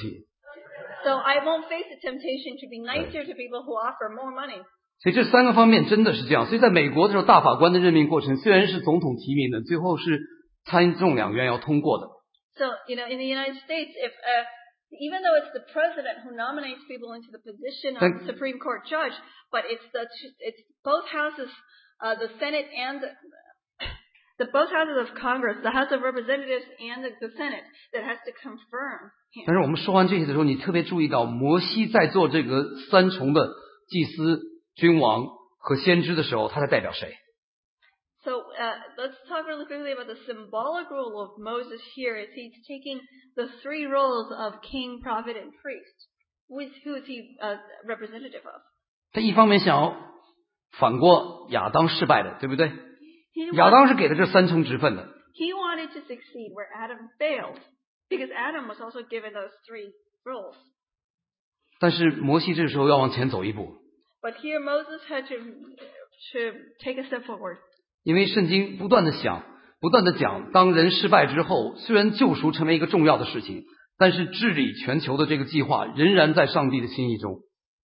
so I won't face the temptation to be nicer to people who offer more money. 所以这3个方面真的是这样。所以在美国的时候，大法官的任命过程虽然是总统提名的，最后是参众两院要通过的。 So in the United States, if even though it's the president who nominates people into the position of Supreme Court judge, but it's both houses, the Senate and both houses of Congress, the House of Representatives and the Senate, that has to confirm him. 但是我们说完这些的时候，你特别注意到摩西在做这个3重的祭司、君王和先知的时候，他在代表谁？ So let's talk really quickly about the symbolic role of Moses here. Is he's taking the 3 roles of king, prophet, and priest. Who is he representative of? 他一方面想要反过亚当失败的，对不对？亚当是给的这3重职分的。 He wanted to succeed where Adam failed, because Adam was also given those 3 roles. 但是摩西这时候要往前走一步， But here Moses had to take a step forward. 因为圣经不断的讲，当人失败之后，虽然救赎成为一个重要的事情，但是治理全球的这个计划仍然在上帝的心意中。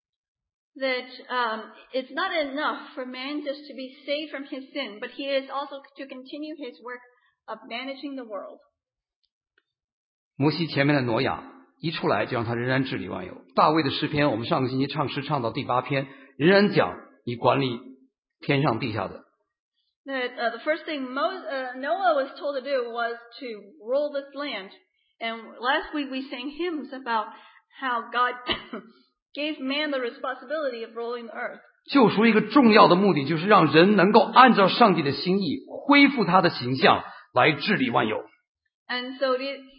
That it's not enough for man just to be saved from his sin, but he is also to continue his work of managing the world. 摩西前面的挪亚一出来，就让他仍然治理万有。大卫的诗篇，我们上个星期唱诗唱到第8篇，仍然讲你管理天上地下的。 That the first thing Noah was told to do was to rule this land. And last week we sang hymns about how God gave man the responsibility of ruling the earth. 救赎一个重要的目的，就是让人能够按照上帝的心意，恢复他的形象，来治理万有。 And so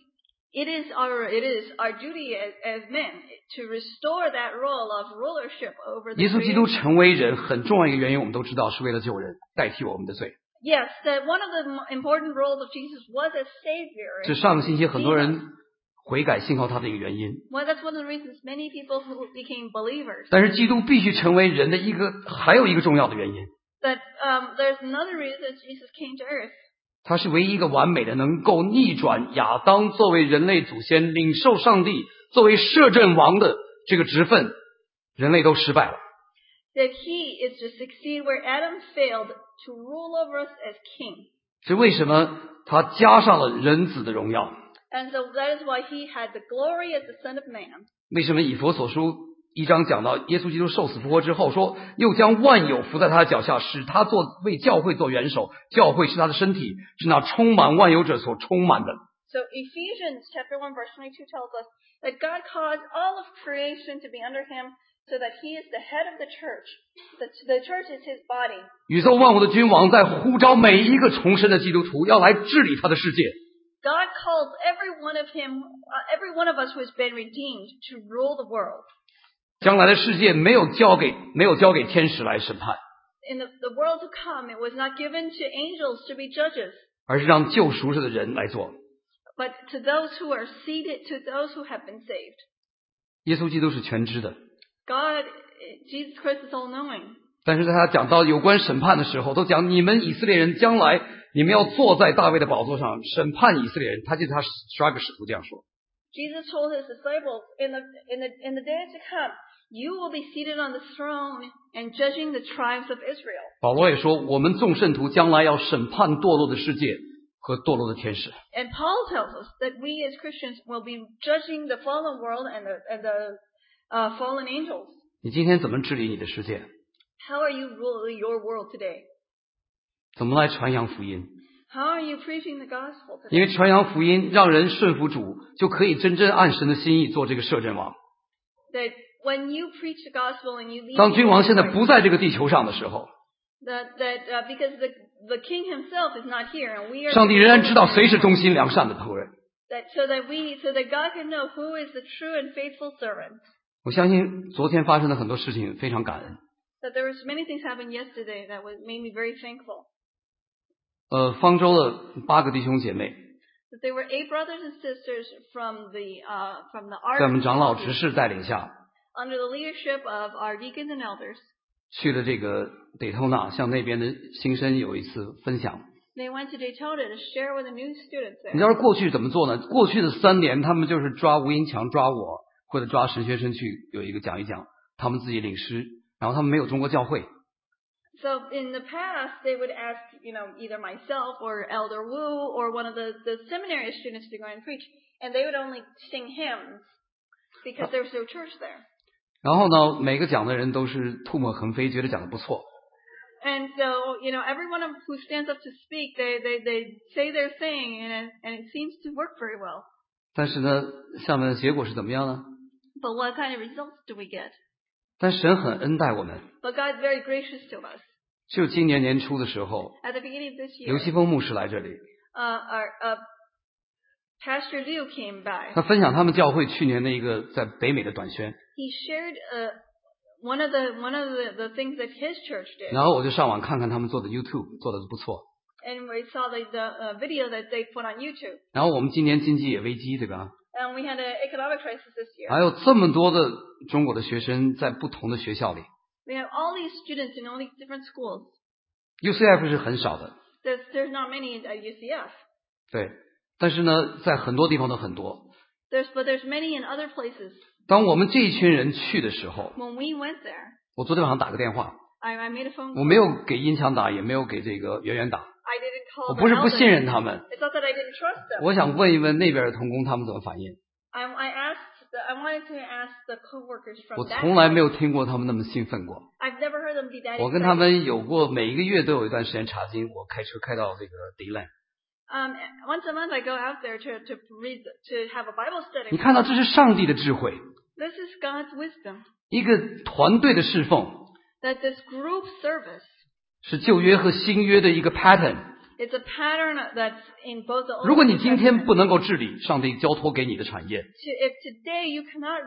It is our duty as men to restore that role of rulership over the 耶稣基督 creation. 成为人很重要一个原因，我们都知道是为了救人，代替我们的罪。 Yes, that one of the important roles of Jesus was as Savior. 这上个星期很多人悔改信靠他的一个原因。 Well, that's one of the reasons many people who became believers. 但是基督必须成为人的还有一个重要的原因， But there's another reason that Jesus came to earth. 他是唯一一个完美的能够逆转亚当作为人类祖先领受上帝作为摄政王的这个职分，人类都失败了。 That he is to succeed where Adam failed to rule over us as king. 这为什么他加上了人子的荣耀？ And so that is why he had the glory as the Son of Man. 为什么以弗所书1章讲到耶稣基督受死复活之后说，又将万有伏在他的脚下，使他为教会做元首，教会是他的身体，是那充满万有者所充满的。 So Ephesians chapter 1 verse 22 tells us that God caused all of creation to be under him so that he is the head of the church. The church is his body. 宇宙万物的君王在呼召每一个重生的基督徒要来治理他的世界。 God calls every one of us who has been redeemed to rule the world. 将来的世界没有交给天使来审判， In the world to come, it was not given to angels to be judges, 而是让救赎的人来做。 but to those who are seated, to those who have been saved. 耶稣基督是全知的， Jesus Christ is all-knowing. 但是在他讲到有关审判的时候，都讲你们以色列人将来你们要坐在大卫的宝座上审判以色列人。他记得他12个使徒这样说。 Jesus told his disciples, in the days to come, you will be seated on the throne and judging the tribes of Israel. 保罗也说，我们众圣徒将来要审判堕落的世界和堕落的天使。 And Paul tells us that we as Christians will be judging the fallen world and the fallen angels. 你今天怎么治理你的世界？ How are you ruling your world today? 怎么来传扬福音？ How are you preaching the gospel 因 today? 为传扬福音让人顺服主，就可以真正按神的心意做这个摄政王。 That when you preach the gospel and you lead 当君王 people 现在 to 不在这个地球上的时候， because the king himself is not here and we are 上帝仍然知道谁是忠心良善的仆人。 so that God can know who is the true and faithful servant. 我相信昨天发生的很多事情非常感恩。 That there was many things happened yesterday that made me very thankful. 方舟的8个弟兄姐妹， That there were 8 brothers and sisters from the 在我们 Ark 长老执事带领下， under the leadership of our deacons and elders. 去了这个Daytona，向那边的新生有一次分享。 They went to Daytona to share with the new students 你 there. 知道过去怎么做呢？过去的3年，他们就是抓吴英强、抓我，或者抓神学生去有一个讲一讲，他们自己领诗，然后他们没有中国教会。 So in the past, they would ask, either myself or Elder Wu or one of the seminary students to go and preach, and they would only sing hymns because there was no church there. 然后呢，每个讲的人都是唾沫横飞，觉得讲得不错。 And so, everyone who stands up to speak, they say their thing, and it seems to work very well. 但是呢，下面的结果是怎么样呢？ But what kind of results do we get? 但神很恩待我们。 But God's very gracious to us. 就今年年初的时候， At the beginning of this year, 刘锡峰牧师来这里， our Pastor Liu came by. 他分享他们教会去年的一个在北美的短宣， He shared one of the things that his church did. 然后我就上网看看他们做的 YouTube 做的不错。 And we saw the video that they put on YouTube. 然后我们今年经济也危机，对吧？ And we had an economic crisis this year. 还有这么多的中国的学生在不同的学校里 We have all these students in all these different schools. ，UCF 是很少的， There's not many at UCF. 对。但是呢，在很多地方都很多。 But there's many in other places. 当我们这一群人去的时候， When we went there, 我昨天晚上打个电话， I made a phone 我 call. 没有给音强打，也没有给这个圆圆打， I didn't call 我 the 不是不 elders. 信任他们， It's not that I didn't trust them. 我想问一问那边的同工他们怎么反应。 I wanted to ask the coworkers 我 from that. 从来没有听过他们那么兴奋过。 I've never heard them be that 我跟他 excited. 们有过每一个月都有一段时间查经，我开车开到这个 Dayland。 Once a month I go out there to have a Bible 你 study. 看到这是上帝的智慧， This is God's wisdom. 一个团队的侍奉 That this group service 是旧约和新约的一个 pattern。 It's a pattern that's in both the Old 如果 and 你 New 今天 Testament. 不能够治理上帝交托给你的产业， If today you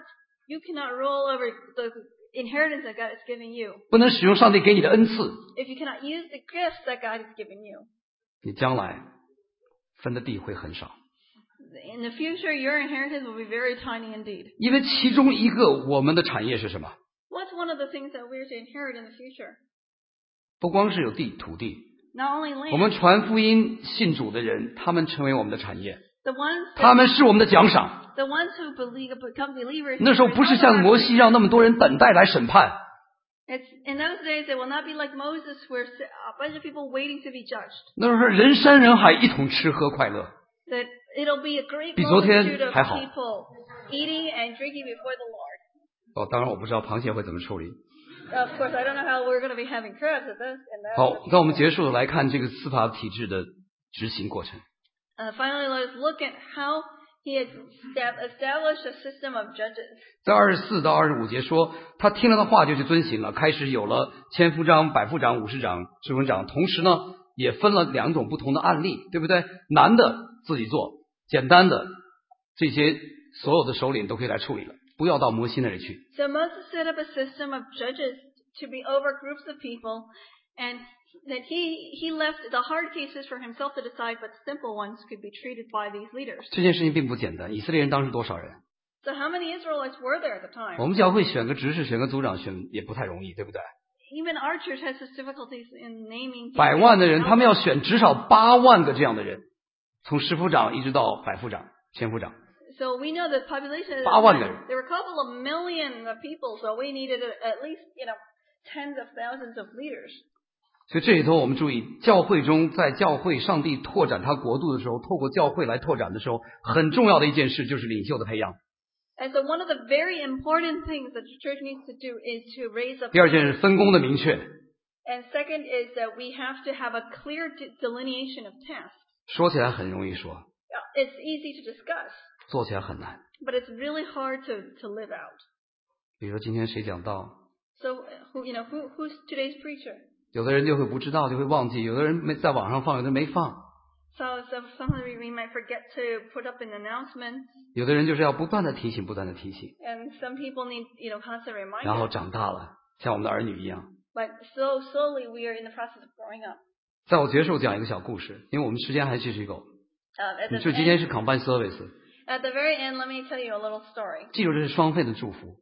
cannot roll over the inheritance that God has given you, 不能使用上帝给你的恩赐， if you cannot use the gifts that God has given you, 你将来分的地会很少。 in the future your inheritance will be very tiny indeed. 因为其中一个我们的产业是什么？ What's one of the things that we're to inherit in the future? 不光是有土地， Not only 我们 land, 传福音信主的人，他们成为我们的产业， the ones 他们是我们的奖赏。 who become believers. 那时候不是像摩西让那么多人等待来审判， It's, in those days, it will not be like Moses, where a bunch of people waiting to be judged. 那时候人山人海，一同吃喝快乐。 That it'll be a great 比昨天 multitude of 还好。 people eating and drinking before the Lord. 当然我不知道螃蟹会怎么处理。 Of course, I don't know how we're going to be having crabs at this. And 好，在我们结束来看这个司法体制的执行过程。 finally, let us look at how he had established a system of judges. 在24到25节说，他听了的话就去遵行了，开始有了千夫长、百夫长、50长、十分长，同时呢也分了2种不同的案例，对不对？难的自己做，简单的这些所有的首领都可以来处理了，不要到摩西那里去。 So Moses set up a system of judges to be over groups of people, and that he left the hard cases for himself to decide, but simple ones could be treated by these leaders. 这件事情并不简单，以色列人当时多少人？ So how many Israelites were there at the 我 time? 们教会选个执事、选个组长选也不太容易，对不对？ Even our church has its difficulties in naming. 100万的人，他们要选至少8万个这样的人，从十夫长一直到百夫长、千夫长。 So we know the population. 8万个人。 There were a couple of million of people, so we needed at least tens of thousands of leaders. 所以这里头我们注意，教会中在教会上帝拓展他国度的时候，透过教会来拓展的时候，很重要的一件事就是领袖的培养。 And so one of the very important things that the church needs to do is to raise up. 第二件是分工的明确。 And second is that we have to have a clear delineation of tasks. 说起来很容易说， It's easy to discuss, 做起来很难。 but it's really hard to live out. 比如说今天谁讲道， So who's today's preacher? 有的人就会不知道，就会忘记；有的人没在网上放，有的人没放； So sometimes we might forget to put up an announcement, 有的人就是要不断的提醒，不断的提醒。 and some people need constant 然后 reminders. 长大了，像我们的儿女一样。 But slowly we are in the process of growing up. 在我结束讲一个小故事，因为我们时间还继续够。 At 你 the 就今天 end, 是 combined service， at the very end, let me tell you a little story. 记住这是双倍的祝福。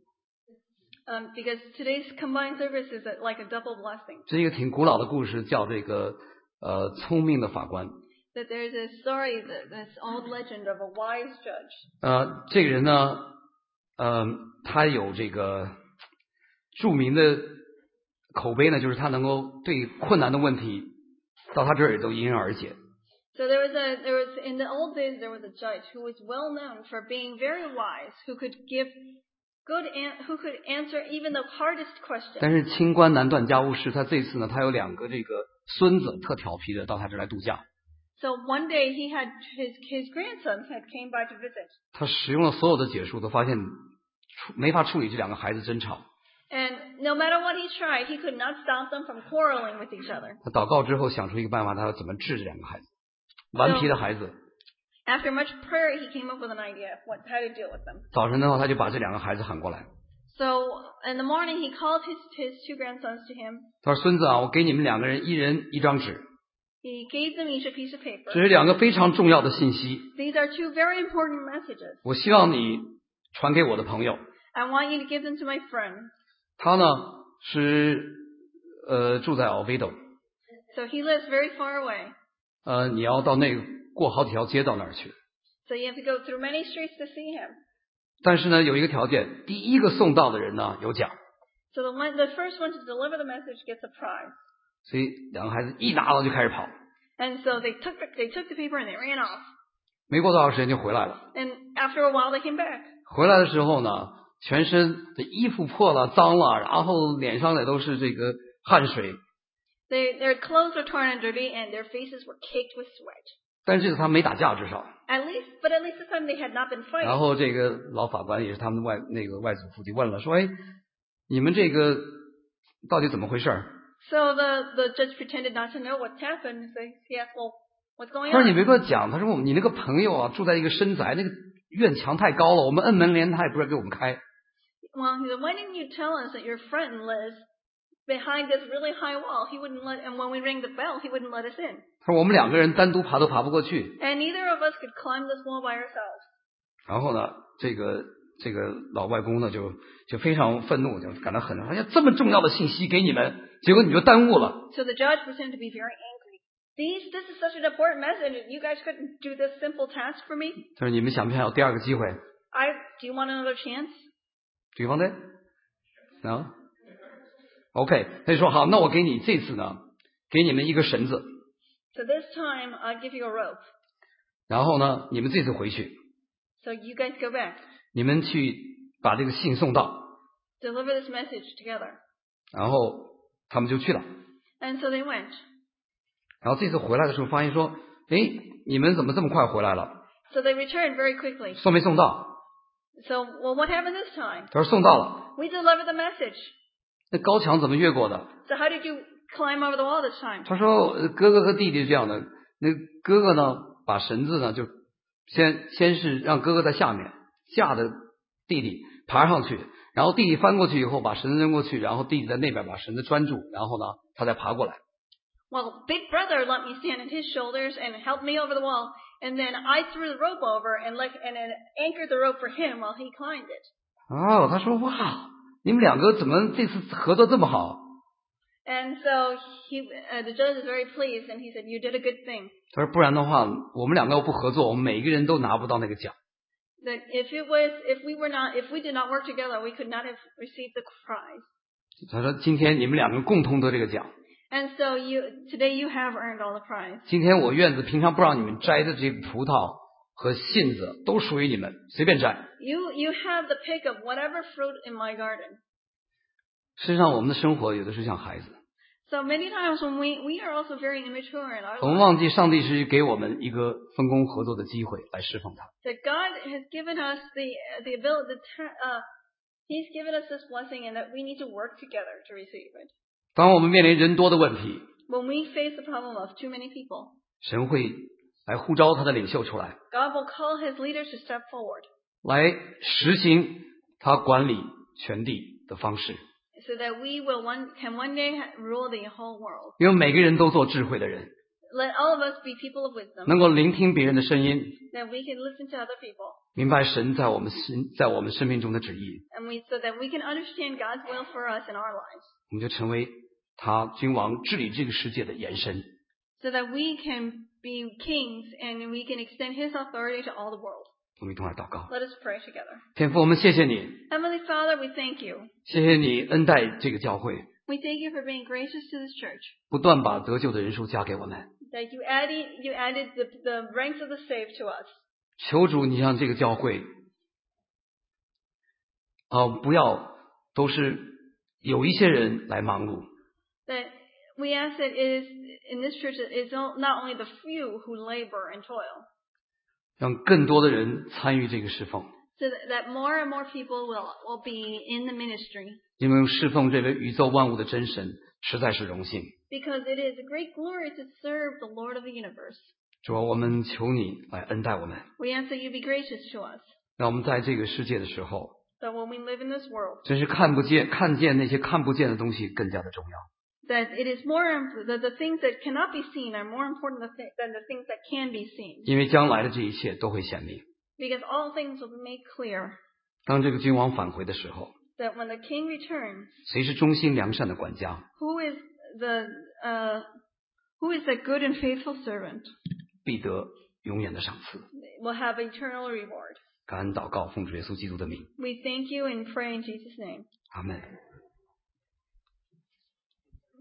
Because today's combined service is like a double blessing. 这是一个挺古老的故事，叫这个聪明的法官。 That there's a story, this old legend of a wise judge. 这个人呢，他有这个著名的口碑呢，就是他能够对困难的问题到他这儿也都迎刃而解。 So there was in the old days there was a judge who was well known for being very wise, who could answer even the hardest questions. 但是清官难断家务事，他这次呢，他有2个这个孙子特调皮的到他这儿来度假。 So one day he had his grandsons had came by to visit. 他使用了所有的解数，都发现没法处理这2个孩子争吵。 And no matter what he tried, he could not stop them from quarreling with each other. 他祷告之后想出一个办法，他要怎么治这2个孩子，顽皮的孩子。 After much prayer, he came up with an idea of how to deal with them. 早晨的话，他就把这2个孩子喊过来， So in the morning, he called his 2 grandsons to him. 他说：“孙子啊，我给你们2个人，一人一张纸， He gave them each a piece of paper. 这是2个非常重要的信息， These are 2 very important messages. 我希望你传给我的朋友。 I want you to give them to my friend. 他呢是住在 Oviedo， So he lives very far away. 你要到那个过好几条街到那儿去。 So you have to go through many streets to see him. 但是呢，有一个条件，第一个送到的人呢有奖。 So the first one to deliver the message gets a prize. 所以2个孩子一拿到就开始跑， And so they took the paper and they ran off. 没过多长时间就回来了。 And after a while they came back. 回来的时候呢，全身的衣服破了、脏了，然后脸上也都是这个汗水。 Their clothes were torn and dirty, and their faces were caked with sweat. 但是这次他没打架，至少。 At least this time they had not been 然 fighting. 后这个老法官也是他们外祖父就问了，说：“哎，你们这个到底怎么回事？ So the judge pretended not to know what's happened. So he asked, well, what's going 他说你 on? 没给我讲，他说你那个朋友啊住在一个深宅，那个院墙太高了，我们摁门铃他也不是给我们开。 Well, he said, why didn't you tell us that your friend lives behind this really high wall? He wouldn't let, and when we rang the bell, he wouldn't let us in. 他说我们2个人单独爬都爬不过去。 And neither of us could climb this wall by ourselves. 然后呢，这个老外公呢就非常愤怒，就感到很哎呀，这么重要的信息给你们，结果你就耽误了。 So the judge pretended to be very angry. This is such an important message, and you guys couldn't do this simple task for me? 他说你们想不想有第2个机会？ Do you want another chance? 对方的 ，no， OK， 他就说好，那我给你这次呢，给你们一个绳子， So this time, I'll give you a rope. 然后呢，你们这次回去， So you guys go back, 你们去把这个信送到， deliver this message together. 然后他们就去了。 And so they went. 然后这次回来的时候发现说，哎，你们怎么这么快回来了？ So they returned very quickly. 送没送到？ So, well, what happened this time? 他说送到了。 We delivered the message. 那高墙怎么越过的？ So how did you climb over the wall this time? 他说哥哥和弟弟是这样的，那哥哥呢把绳子呢就先是让哥哥在下面架着弟弟爬上去，然后弟弟翻过去以后把绳子扔过去，然后弟弟在那边把绳子拴住，然后呢他再爬过来。 Well, big brother let me stand on his shoulders and helped me over the wall, and then I threw the rope over and then anchored the rope for him while he climbed it. 哦，他说哇，你们2个怎么这次合作这么好？ And so the judge is very pleased, and he said, "You did a good thing." 他说不然的话，我们2个要不合作，我们每个人都拿不到那个奖。 That if we did not work together, we could not have received the prize. 他说今天你们2个共同得这个奖。 And so today you have earned all the prize. 今天我院子平常不让你们摘的这些葡萄和杏子都属于你们，随便摘。 You have the pick of whatever fruit in my garden. 事实上，我们的生活有的是像孩子， So many times when we are also very immature in our 我们 lives. 忘记上帝是给我们一个分工合作的机会来释放它。 That God has given us the ability, He's given us this blessing, and that we need to work together to receive it. 当我们面临人多的问题， When we face the problem of too many people, 神会来呼召他的领袖出来， God will call His leaders to step forward, 来实行他管理全地的方式。 so that we can one day rule the whole world. 因为每个人都做智慧的人， Let all of us be people of wisdom, 能够聆听别人的声音， that we can listen to other people, 明白神在我们生命中的旨意， so that we can understand God's will for us in our lives, 我们就成为他君王治理这个世界的延伸。 so that we can be kings and we can extend His authority to all the world. 我们一同来祷告。 Let us pray together. 天父，我们谢谢你， Heavenly Father, we thank you. 谢谢你恩待这个教会， We thank you for being gracious to this church, 不断把得救的人数加给我们。 that you added the ranks of the saved to us. 求主，你让这个教会，不要都是有一些人来忙碌， That we ask that it is in this church it is not only the few who labor and toil, 让更多的人参与这个侍奉， so that more and more people will be in the ministry. 因为侍奉这位宇宙万物的真神实在是荣幸。 Because it is a great glory to serve the Lord of the universe. 主啊，我们求你来恩待我们， We ask that you be gracious to us, 让我们在这个世界的时候， that when we live in this world, 真是看见那些看不见的东西更加的重要。 that it is that the things that cannot be seen are more important than the things that can be seen. 因为将来的这一切都会显明。 Because all things will be made clear. 当这个君王返回的时候， That when the king returns, 谁是忠心良善的管家， who is the good and faithful servant, 必得永远的赏赐。 will have eternal reward. 感恩祷告，奉主耶稣基督的名， We thank you and pray in Jesus' name. 阿门。